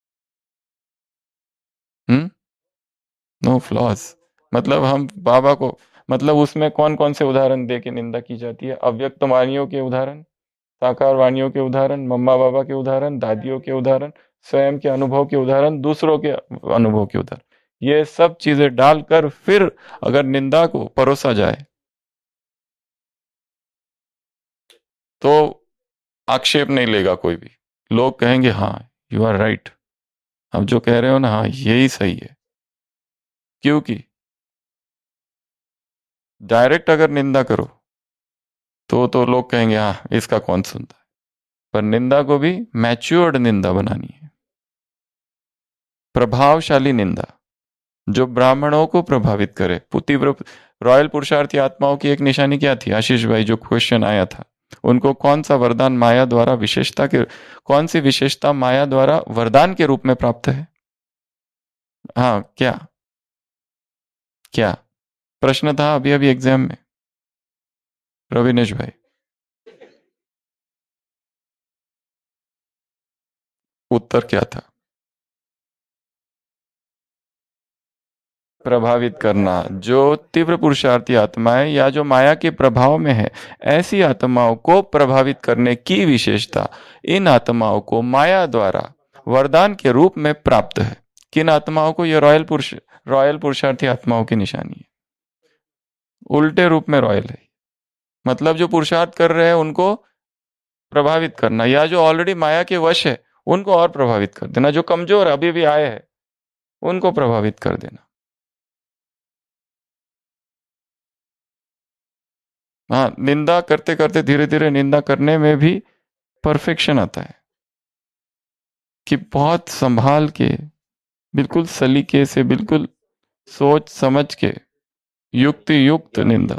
नो फ्लॉज, मतलब हम बाबा को, मतलब उसमें कौन कौन से उदाहरण दे के निंदा की जाती है? अव्यक्त वाणियों के उदाहरण, साकार वाणियों के उदाहरण, मम्मा बाबा के उदाहरण, दादियों के उदाहरण, स्वयं के अनुभव के उदाहरण, दूसरों के अनुभव के उदाहरण, ये सब चीजें डालकर फिर अगर निंदा को परोसा जाए तो आक्षेप नहीं लेगा कोई भी। लोग कहेंगे हाँ यू आर राइट, अब जो कह रहे हो ना, हाँ यही सही है। क्योंकि डायरेक्ट अगर निंदा करो तो लोग कहेंगे हाँ इसका कौन सुनता है, पर निंदा को भी मैच्योर्ड निंदा बनानी है, प्रभावशाली निंदा जो ब्राह्मणों को प्रभावित करे। तीव्र रॉयल पुरुषार्थी आत्माओं की एक निशानी क्या थी आशीष भाई, जो क्वेश्चन आया था, उनको कौन सा वरदान माया द्वारा विशेषता के, कौन सी विशेषता माया द्वारा वरदान के रूप में प्राप्त है? हाँ क्या क्या प्रश्न था अभी अभी एग्जाम में रविनेश भाई? उत्तर क्या था? प्रभावित करना। जो तीव्र पुरुषार्थी आत्माएं या जो माया के प्रभाव में है, ऐसी आत्माओं को प्रभावित करने की विशेषता इन आत्माओं को माया द्वारा वरदान के रूप में प्राप्त है। किन आत्माओं को? ये रॉयल पुरुषार्थी आत्माओं की निशानी है। उल्टे रूप में रॉयल है, मतलब जो पुरुषार्थ कर रहे हैं उनको प्रभावित करना, या जो ऑलरेडी माया के वश है उनको और प्रभावित कर देना, जो कमजोर अभी भी आए हैं उनको प्रभावित कर देना। हाँ, निंदा करते करते धीरे धीरे निंदा करने में भी परफेक्शन आता है कि बहुत संभाल के, बिल्कुल सलीके से, बिल्कुल सोच समझ के, युक्ति युक्त निंदा।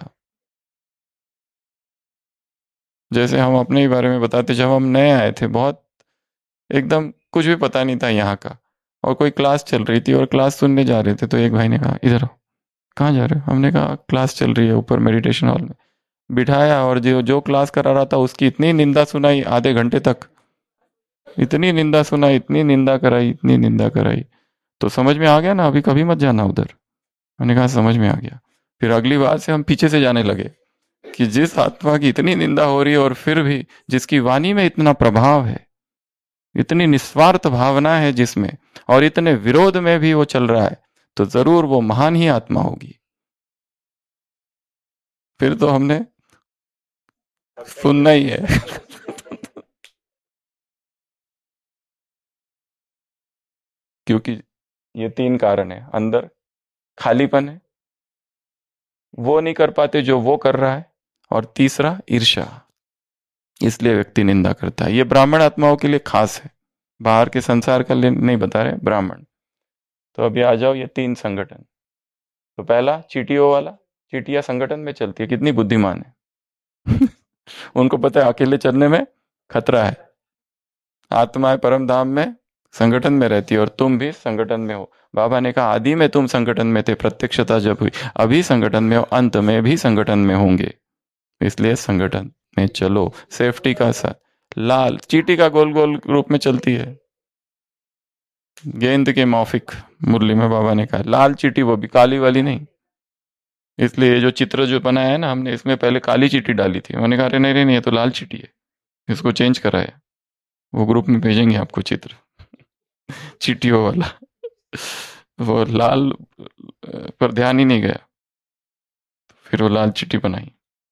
जैसे हम अपने ही बारे में बताते, जब हम नए आए थे, बहुत एकदम कुछ भी पता नहीं था यहाँ का, और कोई क्लास चल रही थी और क्लास सुनने जा रहे थे, तो एक भाई ने कहा इधर आओ। कहाँ जा रहे हो? हमने कहा क्लास चल रही है ऊपर मेडिटेशन हॉल में। बिठाया और जो क्लास करा रहा था उसकी इतनी निंदा सुनाई आधे घंटे तक, इतनी निंदा सुनाई, इतनी निंदा कराई, इतनी निंदा कराई, तो समझ में आ गया ना अभी कभी मत जाना उधर। मैंने कहा समझ में आ गया। फिर अगली बार से हम पीछे से जाने लगे कि जिस आत्मा की इतनी निंदा हो रही है और फिर भी जिसकी वाणी में इतना प्रभाव है, इतनी निस्वार्थ भावना है जिसमें, और इतने विरोध में भी वो चल रहा है, तो जरूर वो महान ही आत्मा होगी। फिर तो हमने सुनना ही है। क्योंकि ये तीन कारण है। अंदर खालीपन है, वो नहीं कर पाते जो वो कर रहा है, और तीसरा ईर्ष्या, इसलिए व्यक्ति निंदा करता है। ये ब्राह्मण आत्माओं के लिए खास है, बाहर के संसार का लिए नहीं बता रहे, ब्राह्मण। तो अभी आ जाओ ये तीन संगठन। तो पहला चीटियों वाला, चीटियां संगठन में चलती है, कितनी बुद्धिमान है। उनको पता है अकेले चलने में खतरा है। आत्माएं परम धाम में संगठन में रहती है, और तुम भी संगठन में हो। बाबा ने कहा आदि में तुम संगठन में थे, प्रत्यक्षता जब हुई, अभी संगठन में हो, अंत में भी संगठन में होंगे, इसलिए संगठन में चलो। सेफ्टी का साथ। लाल चीटी का गोल गोल रूप में चलती है, गेंद के मौफिक मुरली में बाबा ने कहा लाल चीटी, वो भी काली वाली नहीं। इसलिए ये जो चित्र जो बनाया है ना हमने, इसमें पहले काली चीटी डाली थी, मैंने कहा अरे नहीं नहीं, ये तो लाल चीटी है, इसको चेंज कराया। वो ग्रुप में भेजेंगे आपको चित्र चीटियों वाला। वो लाल पर ध्यान ही नहीं गया, फिर वो लाल चीटी बनाई।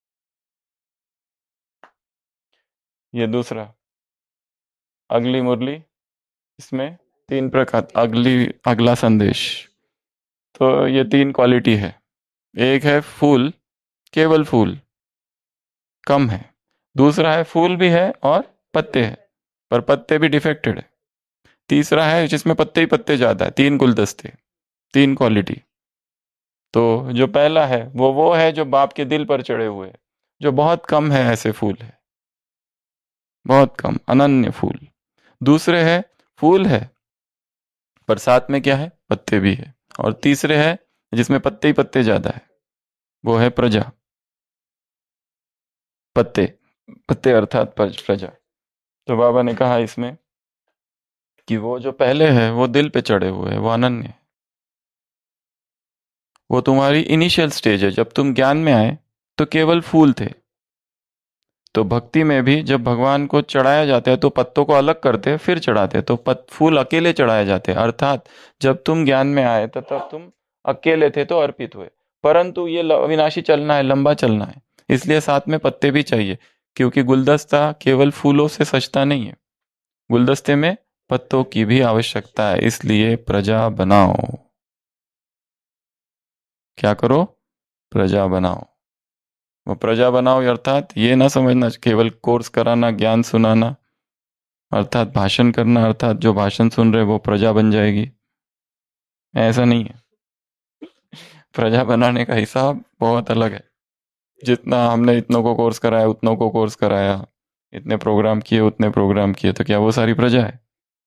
ये दूसरा अगली मुरली, इसमें तीन प्रकार, अगला संदेश। तो ये तीन क्वालिटी है। एक है फूल, केवल फूल कम है। दूसरा है फूल भी है और पत्ते हैं, पर पत्ते भी डिफेक्टेड है। तीसरा है जिसमें पत्ते ही पत्ते ज्यादा है, तीन गुलदस्ते, तीन क्वालिटी। तो जो पहला है वो है जो बाप के दिल पर चढ़े हुए, जो बहुत कम है, ऐसे फूल है, बहुत कम, अनन्य फूल। दूसरे है फूल है पर साथ में क्या है, पत्ते भी है। और तीसरे है जिसमें पत्ते ही पत्ते ज्यादा है, वो है प्रजा। पत्ते, पत्ते अर्थात प्रजा। तो बाबा ने कहा इसमें कि वो जो पहले है वो दिल पे चढ़े हुए है, वो अनन्य है, वो तुम्हारी इनिशियल स्टेज है। जब तुम ज्ञान में आए तो केवल फूल थे। तो भक्ति में भी जब भगवान को चढ़ाया जाता है तो पत्तों को अलग करते फिर चढ़ाते, तो फूल अकेले चढ़ाए जाते। अर्थात जब तुम ज्ञान में आए तो तब तुम अकेले थे तो अर्पित हुए, परंतु ये अविनाशी चलना है, लंबा चलना है, इसलिए साथ में पत्ते भी चाहिए। क्योंकि गुलदस्ता केवल फूलों से सजता नहीं है, गुलदस्ते में पत्तों की भी आवश्यकता है, इसलिए प्रजा बनाओ। क्या करो? प्रजा बनाओ। वो प्रजा बनाओ अर्थात ये ना समझना केवल कोर्स कराना, ज्ञान सुनाना, अर्थात भाषण करना, अर्थात जो भाषण सुन रहे वो प्रजा बन जाएगी, ऐसा नहीं है। प्रजा बनाने का हिसाब बहुत अलग है। जितना हमने इतनों को कोर्स कराया, उतनों को कोर्स कराया, इतने प्रोग्राम किए, उतने प्रोग्राम किए, तो क्या वो सारी प्रजा है?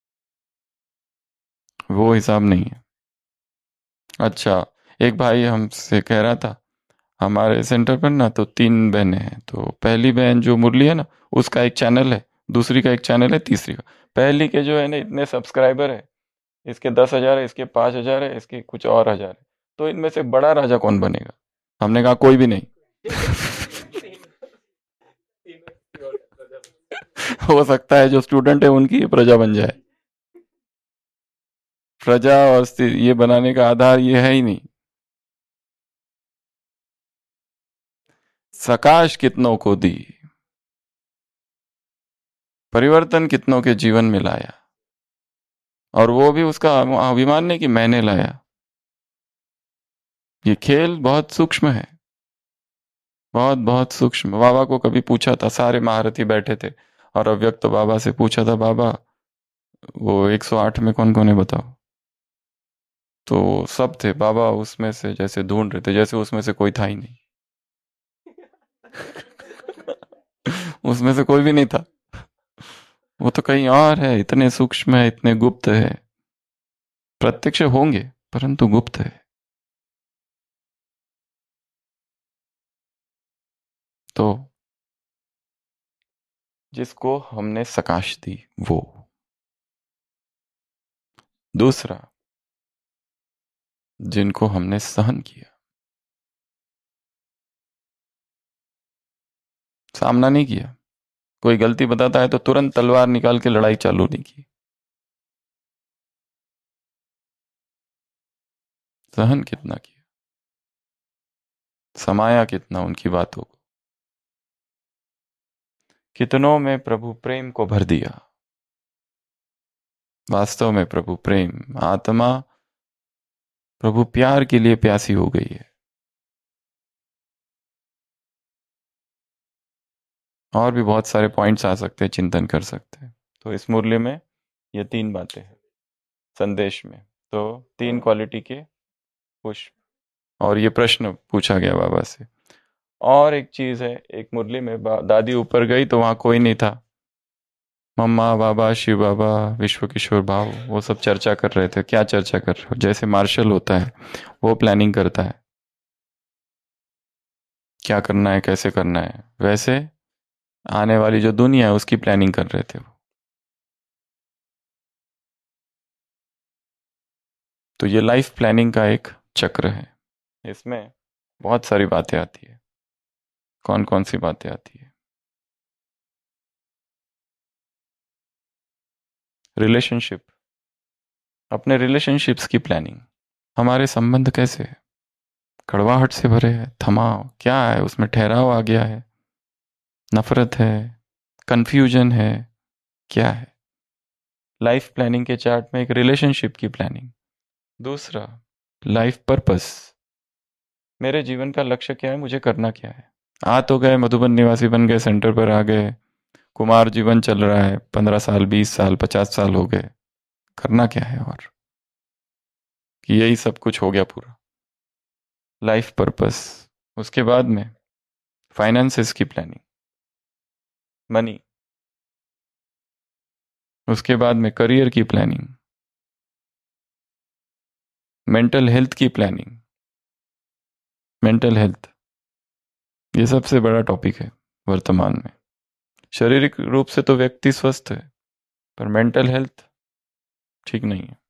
वो हिसाब नहीं है। अच्छा, एक भाई हमसे कह रहा था, हमारे सेंटर पर ना तो 3 बहनें हैं। तो पहली बहन जो मुरली है ना, उसका एक चैनल है, दूसरी का एक चैनल है, तीसरी का। पहली के जो है ना इतने सब्सक्राइबर है, इसके 10,000 है, इसके 5,000 है, इसके कुछ और हजार है। तो इनमें से बड़ा राजा कौन बनेगा? हमने कहा कोई भी नहीं। हो सकता है जो स्टूडेंट है उनकी प्रजा बन जाए। प्रजा और ये बनाने का आधार ये है ही नहीं। सकाश कितनों को दी, परिवर्तन कितनों के जीवन में लाया, और वो भी उसका अभिमान नहीं कि मैंने लाया। ये खेल बहुत सूक्ष्म है, बहुत बहुत सूक्ष्म। बाबा को कभी पूछा था, सारे महारथी बैठे थे और अव्यक्त तो बाबा से पूछा था, बाबा वो 108 में कौन कौन है बताओ? तो सब थे। बाबा उसमें से जैसे ढूंढ रहे थे, जैसे उसमें से कोई था ही नहीं। उसमें से कोई भी नहीं था। वो तो कहीं और है, इतने सूक्ष्म है, इतने गुप्त है। प्रत्यक्ष होंगे परंतु गुप्त है। तो जिसको हमने सकाश दी वो। दूसरा, जिनको हमने सहन किया, सामना नहीं किया। कोई गलती बताता है तो तुरंत तलवार निकाल के लड़ाई चालू नहीं की, सहन कितना किया, समाया कितना उनकी बातों को, कितनों में प्रभु प्रेम को भर दिया। वास्तव में प्रभु प्रेम, आत्मा प्रभु प्यार के लिए प्यासी हो गई है। और भी बहुत सारे पॉइंट्स आ सकते हैं, चिंतन कर सकते हैं। तो इस मुरली में ये 3 बातें हैं संदेश में। तो 3 क्वालिटी के पुष्प, और ये प्रश्न पूछा गया बाबा से। और एक चीज है, एक मुरली में दादी ऊपर गई तो वहां कोई नहीं था। मम्मा, बाबा, शिव बाबा, विश्व किशोर भाव, वो सब चर्चा कर रहे थे। क्या चर्चा कर रहे हो? जैसे मार्शल होता है, वो प्लानिंग करता है क्या करना है, कैसे करना है, वैसे आने वाली जो दुनिया है उसकी प्लानिंग कर रहे थे वो। तो ये लाइफ प्लानिंग का एक चक्र है। इसमें बहुत सारी बातें आती है। कौन कौन सी बातें आती है? रिलेशनशिप, अपने रिलेशनशिप्स की प्लानिंग। हमारे संबंध कैसे है? कड़वाहट से भरे है, थमाव क्या है उसमें, ठहराव आ गया है, नफरत है, कंफ्यूजन है, क्या है? लाइफ प्लानिंग के चार्ट में एक रिलेशनशिप की प्लानिंग। दूसरा, लाइफ पर्पस, मेरे जीवन का लक्ष्य क्या है, मुझे करना क्या है। आ तो गए, मधुबन निवासी बन गए, सेंटर पर आ गए, कुमार जीवन चल रहा है, 15 साल, 20 साल, 50 साल हो गए, करना क्या है? और कि यही सब कुछ हो गया पूरा, लाइफ पर्पस। उसके बाद में फाइनेंसेस की प्लानिंग, मनी। उसके बाद में करियर की प्लानिंग, मेंटल हेल्थ की प्लानिंग। मेंटल हेल्थ ये सबसे बड़ा टॉपिक है वर्तमान में। शारीरिक रूप से तो व्यक्ति स्वस्थ है, पर मेंटल हेल्थ ठीक नहीं है।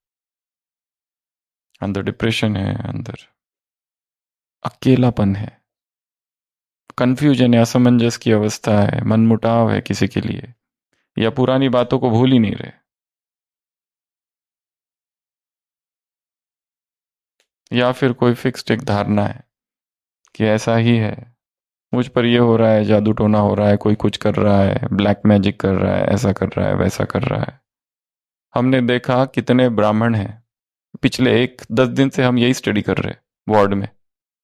अंदर डिप्रेशन है, अंदर अकेलापन है, कंफ्यूजन है, असमंजस की अवस्था है, मनमुटाव है किसी के लिए, या पुरानी बातों को भूल ही नहीं रहे, या फिर कोई फिक्स्ड एक धारणा है कि ऐसा ही है, मुझ पर ये हो रहा है, जादू टोना हो रहा है, कोई कुछ कर रहा है, ब्लैक मैजिक कर रहा है, ऐसा कर रहा है, वैसा कर रहा है। हमने देखा कितने ब्राह्मण हैं, पिछले 10 दिन से हम यही स्टडी कर रहे हैं वार्ड में।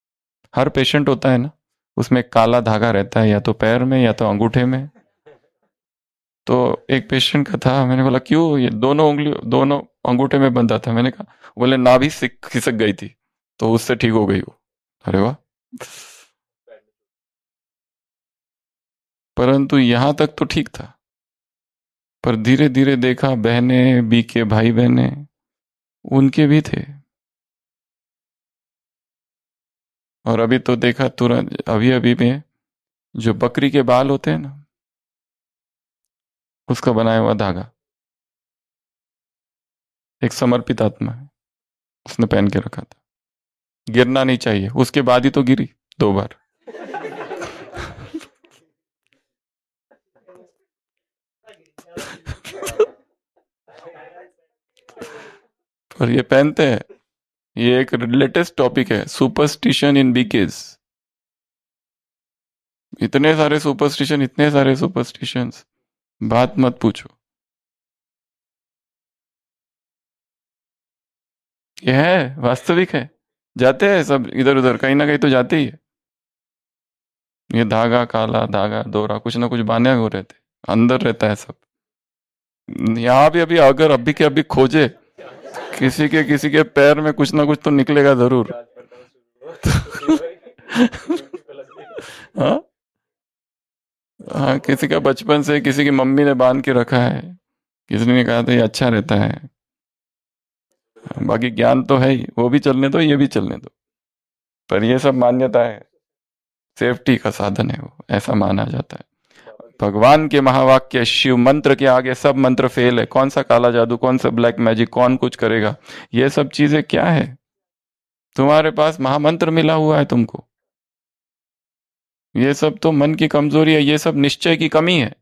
हर पेशेंट होता है ना, उसमें एक काला धागा रहता है, या तो पैर में या तो अंगूठे में। तो एक पेशेंट का था, मैंने बोला क्यों, ये दोनों उंगली दोनों अंगूठे में बंधा था। मैंने कहा, बोले नाभि खिसक गई थी तो उससे ठीक हो गई वो। अरे वाह। परंतु यहां तक तो ठीक था, पर धीरे धीरे देखा बहने बी के भाई बहने उनके भी थे। और अभी तो देखा तुरंत अभी अभी में जो बकरी के बाल होते हैं ना, उसका बनाया हुआ धागा, एक समर्पित आत्मा है, उसने पहन के रखा था। गिरना नहीं चाहिए, उसके बाद ही तो गिरी 2 बार। और ये पहनते हैं। ये एक लेटेस्ट टॉपिक है, सुपरस्टिशन इन बीकेज। इतने सारे सुपरस्टिशन, इतने सारे सुपरस्टिशंस, बात मत पूछो। ये है, वास्तविक है। जाते हैं सब इधर उधर, कहीं ना कहीं तो जाते ही है। ये धागा, काला धागा, दोरा, कुछ ना कुछ बांधे हो रहते, अंदर रहता है सब। यहाँ भी अभी अगर अभी के अभी खोजे, किसी के पैर में कुछ ना कुछ तो निकलेगा जरूर। हाँ, हाँ, किसी का बचपन से किसी की मम्मी ने बांध के रखा है, किसी ने कहा था ये अच्छा रहता है। बाकी ज्ञान तो है ही, वो भी चलने दो, ये भी चलने दो। पर ये सब मान्यता है, सेफ्टी का साधन है वो, ऐसा माना जाता है। भगवान के महावाक्य शिव मंत्र के आगे सब मंत्र फेल है। कौन सा काला जादू, कौन सा ब्लैक मैजिक, कौन कुछ करेगा, ये सब चीजें क्या है? तुम्हारे पास महामंत्र मिला हुआ है तुमको। ये सब तो मन की कमजोरी है, ये सब निश्चय की कमी है।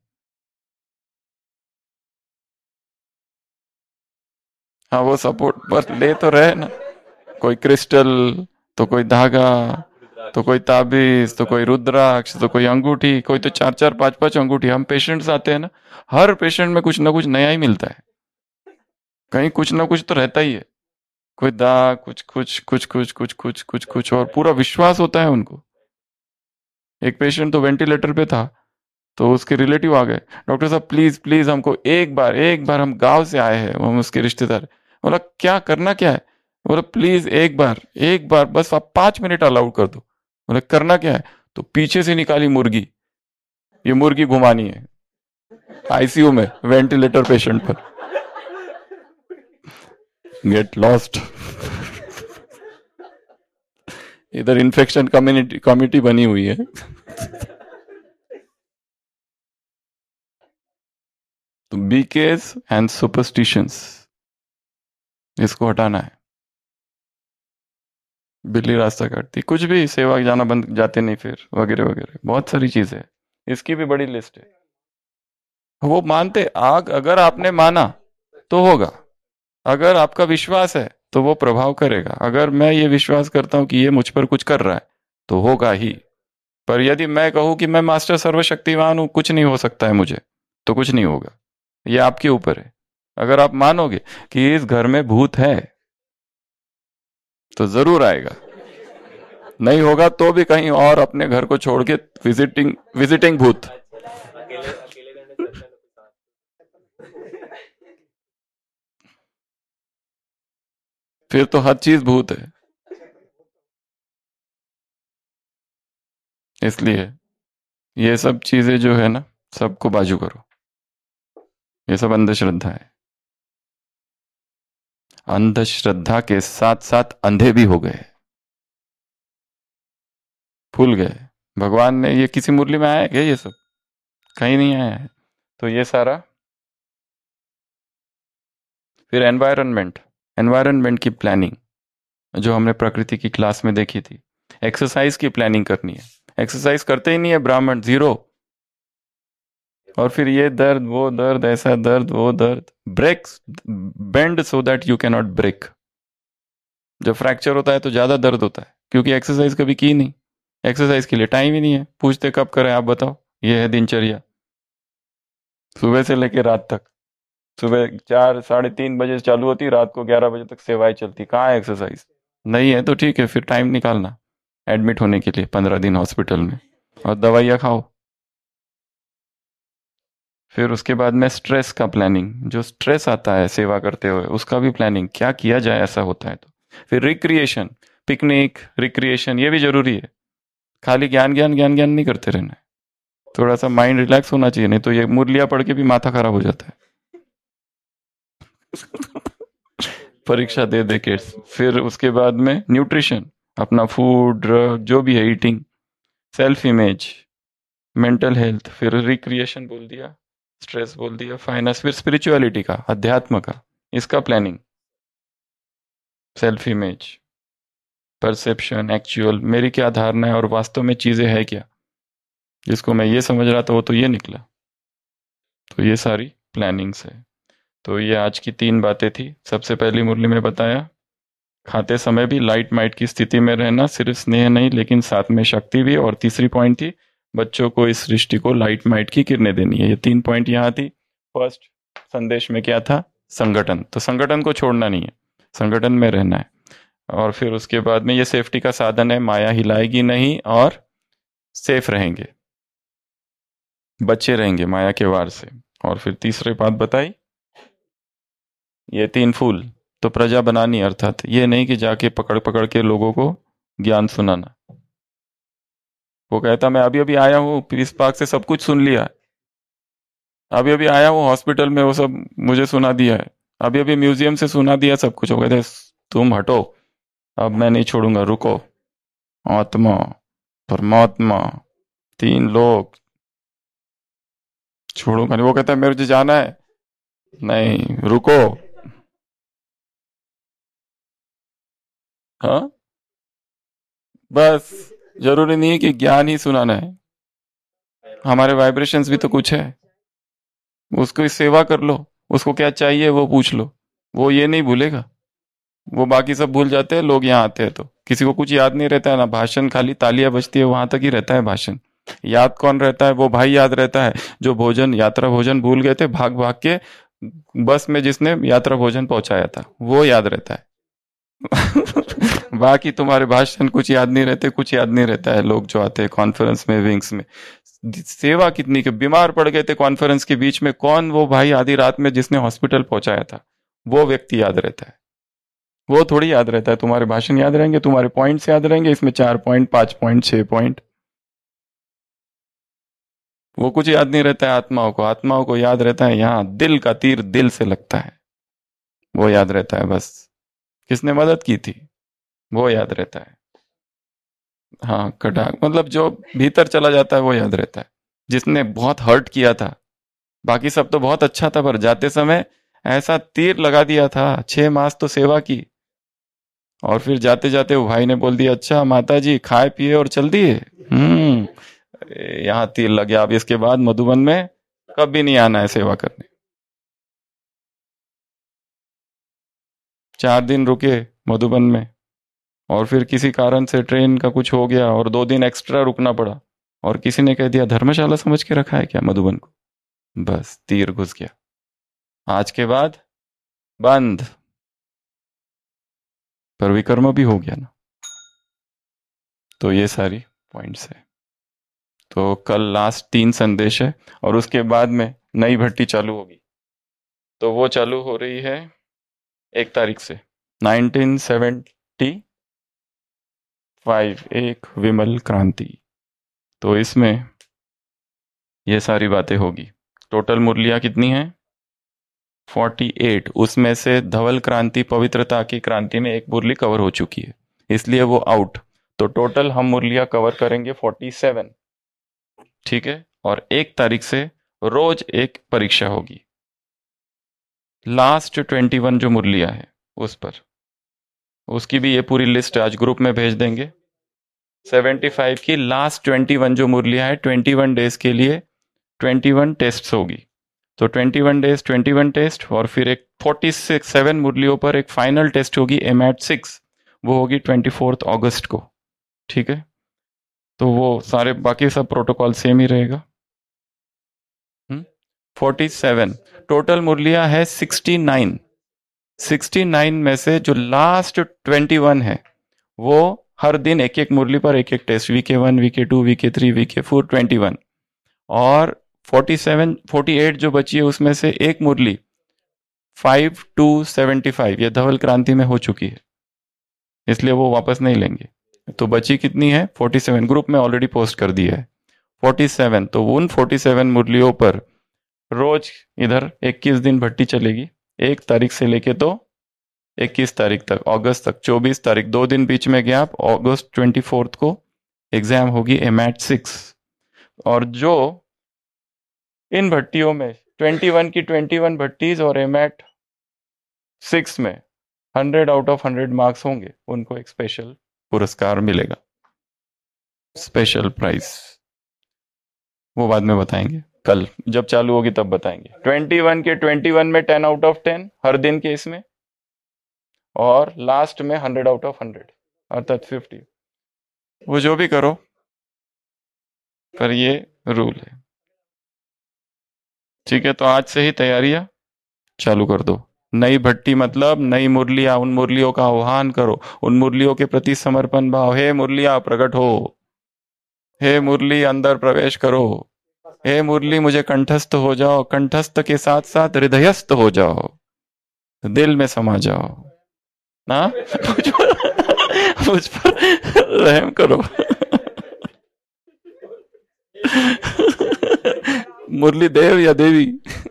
हाँ, वो सपोर्ट पर ले तो रहे ना, कोई क्रिस्टल, तो कोई धागा, तो कोई ताबीज, तो कोई रुद्राक्ष, तो कोई अंगूठी, कोई तो 4 4 5 5 अंगूठी। हम पेशेंट्स आते हैं ना, हर पेशेंट में कुछ ना कुछ नया ही मिलता है, कहीं कुछ ना कुछ तो रहता ही है। कोई दाग, कुछ कुछ कुछ कुछ कुछ कुछ कुछ कुछ, और पूरा विश्वास होता है उनको। एक पेशेंट तो वेंटिलेटर पे था, तो उसके रिलेटिव आ गए, डॉक्टर साहब प्लीज प्लीज हमको एक बार, हम गांव से आए हैं, हम उसके रिश्तेदार। बोला क्या करना क्या है? बोला प्लीज एक बार बस आप 5 मिनट अलाउड कर दो। बोला करना क्या है? तो पीछे से निकाली मुर्गी, ये मुर्गी घुमानी है आईसीयू में वेंटिलेटर पेशेंट पर। Get lost. इधर इन्फेक्शन कम्युनिटी कमिटी बनी हुई है। तो बीकेस एंड सुपरस्टिशंस, इसको हटाना है। बिल्ली रास्ता काटती, कुछ भी, सेवा जाना बंद, जाते नहीं फिर, वगैरह वगैरह, बहुत सारी चीजें है। इसकी भी बड़ी लिस्ट है। वो मानते आग, अगर आपने माना तो होगा, अगर आपका विश्वास है तो वो प्रभाव करेगा। अगर मैं ये विश्वास करता हूं कि ये मुझ पर कुछ कर रहा है तो होगा ही। पर यदि मैं कहूं कि मैं मास्टर सर्वशक्तिमान हूं, कुछ नहीं हो सकता है मुझे, तो कुछ नहीं होगा। ये आपके ऊपर है। अगर आप मानोगे कि इस घर में भूत है तो जरूर आएगा, नहीं होगा तो भी कहीं और अपने घर को छोड़ के विजिटिंग विजिटिंग भूत। फिर तो हर चीज भूत है। इसलिए ये सब चीजें जो है ना, सबको बाजू करो। ये सब अंधश्रद्धा है। अंधश्रद्धा के साथ साथ अंधे भी हो गए, भूल गए। भगवान ने ये किसी मुरली में आया है क्या? ये सब कहीं नहीं आया है। तो ये सारा, फिर एनवायरनमेंट, एनवायरनमेंट की प्लानिंग जो हमने प्रकृति की क्लास में देखी थी। एक्सरसाइज की प्लानिंग करनी है, एक्सरसाइज करते ही नहीं है ब्राह्मण, जीरो। और फिर ये दर्द वो दर्द, ऐसा दर्द वो दर्द, breaks bend so that you can not break. जब फ्रैक्चर होता है तो ज्यादा दर्द होता है, क्योंकि एक्सरसाइज कभी की नहीं, एक्सरसाइज के लिए टाइम ही नहीं है। पूछते कब करें आप बताओ, ये है दिनचर्या, सुबह से लेकर रात तक। सुबह 4 साढ़े 3 बजे से चालू होती, रात को 11 बजे तक सेवाएं चलती। कहाँ है एक्सरसाइज? नहीं है तो ठीक है, फिर टाइम निकालना। एडमिट होने के लिए 15 दिन हॉस्पिटल में, और दवाइयाँ खाओ। फिर उसके बाद में स्ट्रेस का प्लानिंग, जो स्ट्रेस आता है सेवा करते हुए उसका भी प्लानिंग, क्या किया जाए ऐसा होता है तो। फिर रिक्रिएशन, पिकनिक, रिक्रिएशन, ये भी जरूरी है। खाली ज्ञान ज्ञान ज्ञान ज्ञान नहीं करते रहना है, थोड़ा सा माइंड रिलैक्स होना चाहिए, नहीं तो ये मुरलिया पढ़ के भी माथा खराब हो जाता है। परीक्षा दे दे के। फिर उसके बाद में न्यूट्रिशन, अपना फूड, ड्रग, जो भी है, eating, self image, mental health, फिर रिक्रिएशन बोल दिया, स्ट्रेस बोल दिया, फाइनेंस, फिर स्पिरिचुअलिटी का, अध्यात्म का, इसका planning, self image, perception, actual, मेरी क्या धारणा है और वास्तव में चीजें है क्या, जिसको मैं ये समझ रहा था वो तो ये निकला। तो ये सारी प्लानिंग्स है। तो ये आज की 3 बातें थी। सबसे पहली मुरली में बताया, खाते समय भी लाइट माइट की स्थिति में रहना, सिर्फ स्नेह नहीं लेकिन साथ में शक्ति भी। और तीसरी पॉइंट थी, बच्चों को इस सृष्टि को लाइट माइट की किरणें देनी है। ये 3 पॉइंट यहाँ थी। फर्स्ट संदेश में क्या था, संगठन, तो संगठन को छोड़ना नहीं है, संगठन में रहना है। और फिर उसके बाद में ये सेफ्टी का साधन है, माया हिलाएगी नहीं और सेफ रहेंगे, बच्चे रहेंगे माया के वार से। और फिर तीसरी बात बताई, ये 3 फूल तो प्रजा बनानी, अर्थात ये नहीं कि जाके पकड़ पकड़ के लोगों को ज्ञान सुनाना। वो कहता मैं अभी अभी आया हूँ पीस पार्क से, सब कुछ सुन लिया है, अभी अभी आया हूँ हॉस्पिटल में, वो सब मुझे सुना दिया है, अभी अभी म्यूजियम से सुना दिया सब कुछ। हो गए थे, तुम हटो, अब मैं नहीं छोड़ूंगा, रुको। आत्मा, परमात्मा, 3 लोग, छोड़ूंगा नहीं। वो कहता है मुझे जाना है, नहीं रुको। हाँ, बस जरूरी नहीं है कि ज्ञान ही सुनाना है, हमारे वाइब्रेशंस भी तो कुछ है, उसको सेवा कर लो, उसको क्या चाहिए वो पूछ लो, वो ये नहीं भूलेगा। वो बाकी सब भूल जाते हैं, लोग यहाँ आते हैं तो किसी को कुछ याद नहीं रहता है ना, भाषण खाली तालियां बजती है वहां तक ही रहता है भाषण। याद कौन रहता है, वो भाई याद रहता है जो भोजन, यात्रा भोजन भूल गए थे भाग भाग के बस में, जिसने यात्रा भोजन पहुंचाया था, वो याद रहता है। बाकी तुम्हारे भाषण कुछ याद नहीं रहते, कुछ याद नहीं रहता है। लोग जो आते हैं कॉन्फ्रेंस में, विंग्स में, सेवा कितनी के, बीमार पड़ गए थे कॉन्फ्रेंस के बीच में, कौन वो भाई आधी रात में जिसने हॉस्पिटल पहुंचाया था, वो व्यक्ति याद रहता है। वो थोड़ी याद रहता है, तुम्हारे भाषण याद रहेंगे, तुम्हारे पॉइंट्स याद रहेंगे, इसमें 4 पॉइंट, 5 पॉइंट, 6 पॉइंट, वो कुछ याद नहीं रहता है। आत्माओं को, आत्माओं को याद रहता है यहाँ दिल का तीर दिल से लगता है, वो याद रहता है बस। किसने मदद की थी, वो याद रहता है। हाँ, कटा मतलब जो भीतर चला जाता है वो याद रहता है, जिसने बहुत हर्ट किया था। बाकी सब तो बहुत अच्छा था, पर जाते समय ऐसा तीर लगा दिया था, 6 मास तो सेवा की, और फिर जाते जाते वो भाई ने बोल दिया, अच्छा माता जी खाए पिए और चल दिए। यहाँ तीर लग गया, अब इसके बाद मधुबन में कभी नहीं आना है सेवा करने। 4 दिन रुके मधुबन में, और फिर किसी कारण से ट्रेन का कुछ हो गया और 2 दिन एक्स्ट्रा रुकना पड़ा, और किसी ने कह दिया धर्मशाला समझ के रखा है क्या मधुबन को, बस तीर घुस गया। आज के बाद बंद, पर विकर्म भी हो गया ना। तो ये सारी पॉइंट्स है। तो कल लास्ट 3 संदेश है, और उसके बाद में नई भट्टी चालू होगी। तो वो चालू हो रही है 1 तारीख से, 1975, एक विमल क्रांति। तो इसमें ये सारी बातें होगी। टोटल मुरलियां कितनी हैं, 48। उसमें से धवल क्रांति, पवित्रता की क्रांति में एक मुरली कवर हो चुकी है, इसलिए वो आउट। तो टोटल हम मुरलियां कवर करेंगे 47, ठीक है। और 1 तारीख से रोज एक परीक्षा होगी। लास्ट 21 जो मुरलियां है उस पर, उसकी भी ये पूरी लिस्ट आज ग्रुप में भेज देंगे। 75 की लास्ट 21 जो मुरलियां है, 21 डेज के लिए 21 टेस्ट होगी। तो 21 डेज 21 टेस्ट, और फिर एक 47 मुरलियों पर एक फाइनल टेस्ट होगी एमएट 6, वो होगी 24 अगस्त को, ठीक है। तो वो सारे बाकी सब प्रोटोकॉल सेम ही रहेगा। 47 टोटल मुरलियां है 69। 69 में से जो लास्ट 21 है वो हर दिन एक एक मुरली पर एक एक test, VK1, VK2, VK3, VK4, 21, और 48 जो बची है उसमें से एक मुरली 5 to 75 ये धवल क्रांति में हो चुकी है, इसलिए वो वापस नहीं लेंगे। तो बची कितनी है? 47। ग्रुप में ऑलरेडी पोस्ट कर दिया है 47। तो उन 47 मुरलियों पर रोज इधर 21 दिन भट्टी चलेगी, 1 तारीख से लेके तो 21 तारीख तक, अगस्त तक, 24 तारीख, 2 दिन बीच में गैप। अगस्त 24 को एग्जाम होगी एमएट 6। और जो इन भट्टियों में 21 की 21 भट्टीज और एमएट 6 में 100 आउट ऑफ 100 मार्क्स होंगे, उनको एक स्पेशल पुरस्कार मिलेगा, स्पेशल प्राइज। वो बाद में बताएंगे, कल जब चालू होगी तब बताएंगे। 21 के 21 में 10 आउट ऑफ 10 हर दिन के इसमें, और लास्ट में 100 आउट ऑफ 100 अर्थात 50। वो जो भी करो, पर ये रूल है, ठीक है? तो आज से ही तैयारियां चालू कर दो। नई भट्टी मतलब नई मुरलियां, उन मुरलियों का आह्वान करो, उन मुरलियों के प्रति समर्पण भाव। हे मुरलियां प्रकट हो, हे मुरली अंदर प्रवेश करो, हे मुरली मुझे कंठस्थ हो जाओ, कंठस्थ के साथ साथ हृदयस्थ हो जाओ, दिल में समा जाओ ना। मुझ पर रहम करो। मुरली देव या देवी,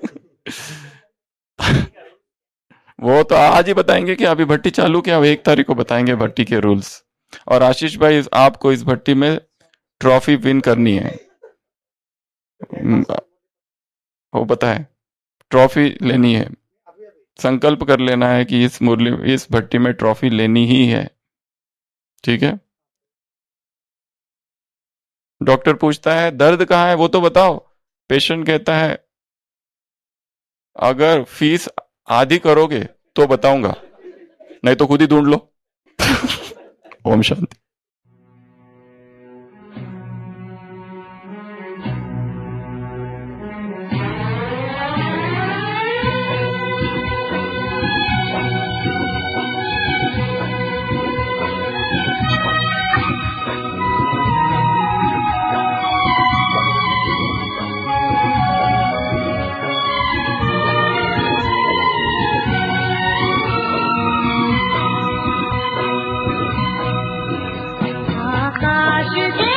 वो तो आज ही बताएंगे कि अभी भट्टी चालू क्या, 1 तारीख को बताएंगे भट्टी के रूल्स। और आशीष भाई, आपको इस भट्टी में ट्रॉफी विन करनी है, वो पता है, ट्रॉफी लेनी है, संकल्प कर लेना है कि इस भट्टी में ट्रॉफी लेनी ही है, ठीक है? डॉक्टर पूछता है दर्द कहाँ है, वो तो बताओ। पेशेंट कहता है अगर फीस आधी करोगे तो बताऊंगा, नहीं तो खुद ही ढूंढ लो। ओम शांति। आकाश से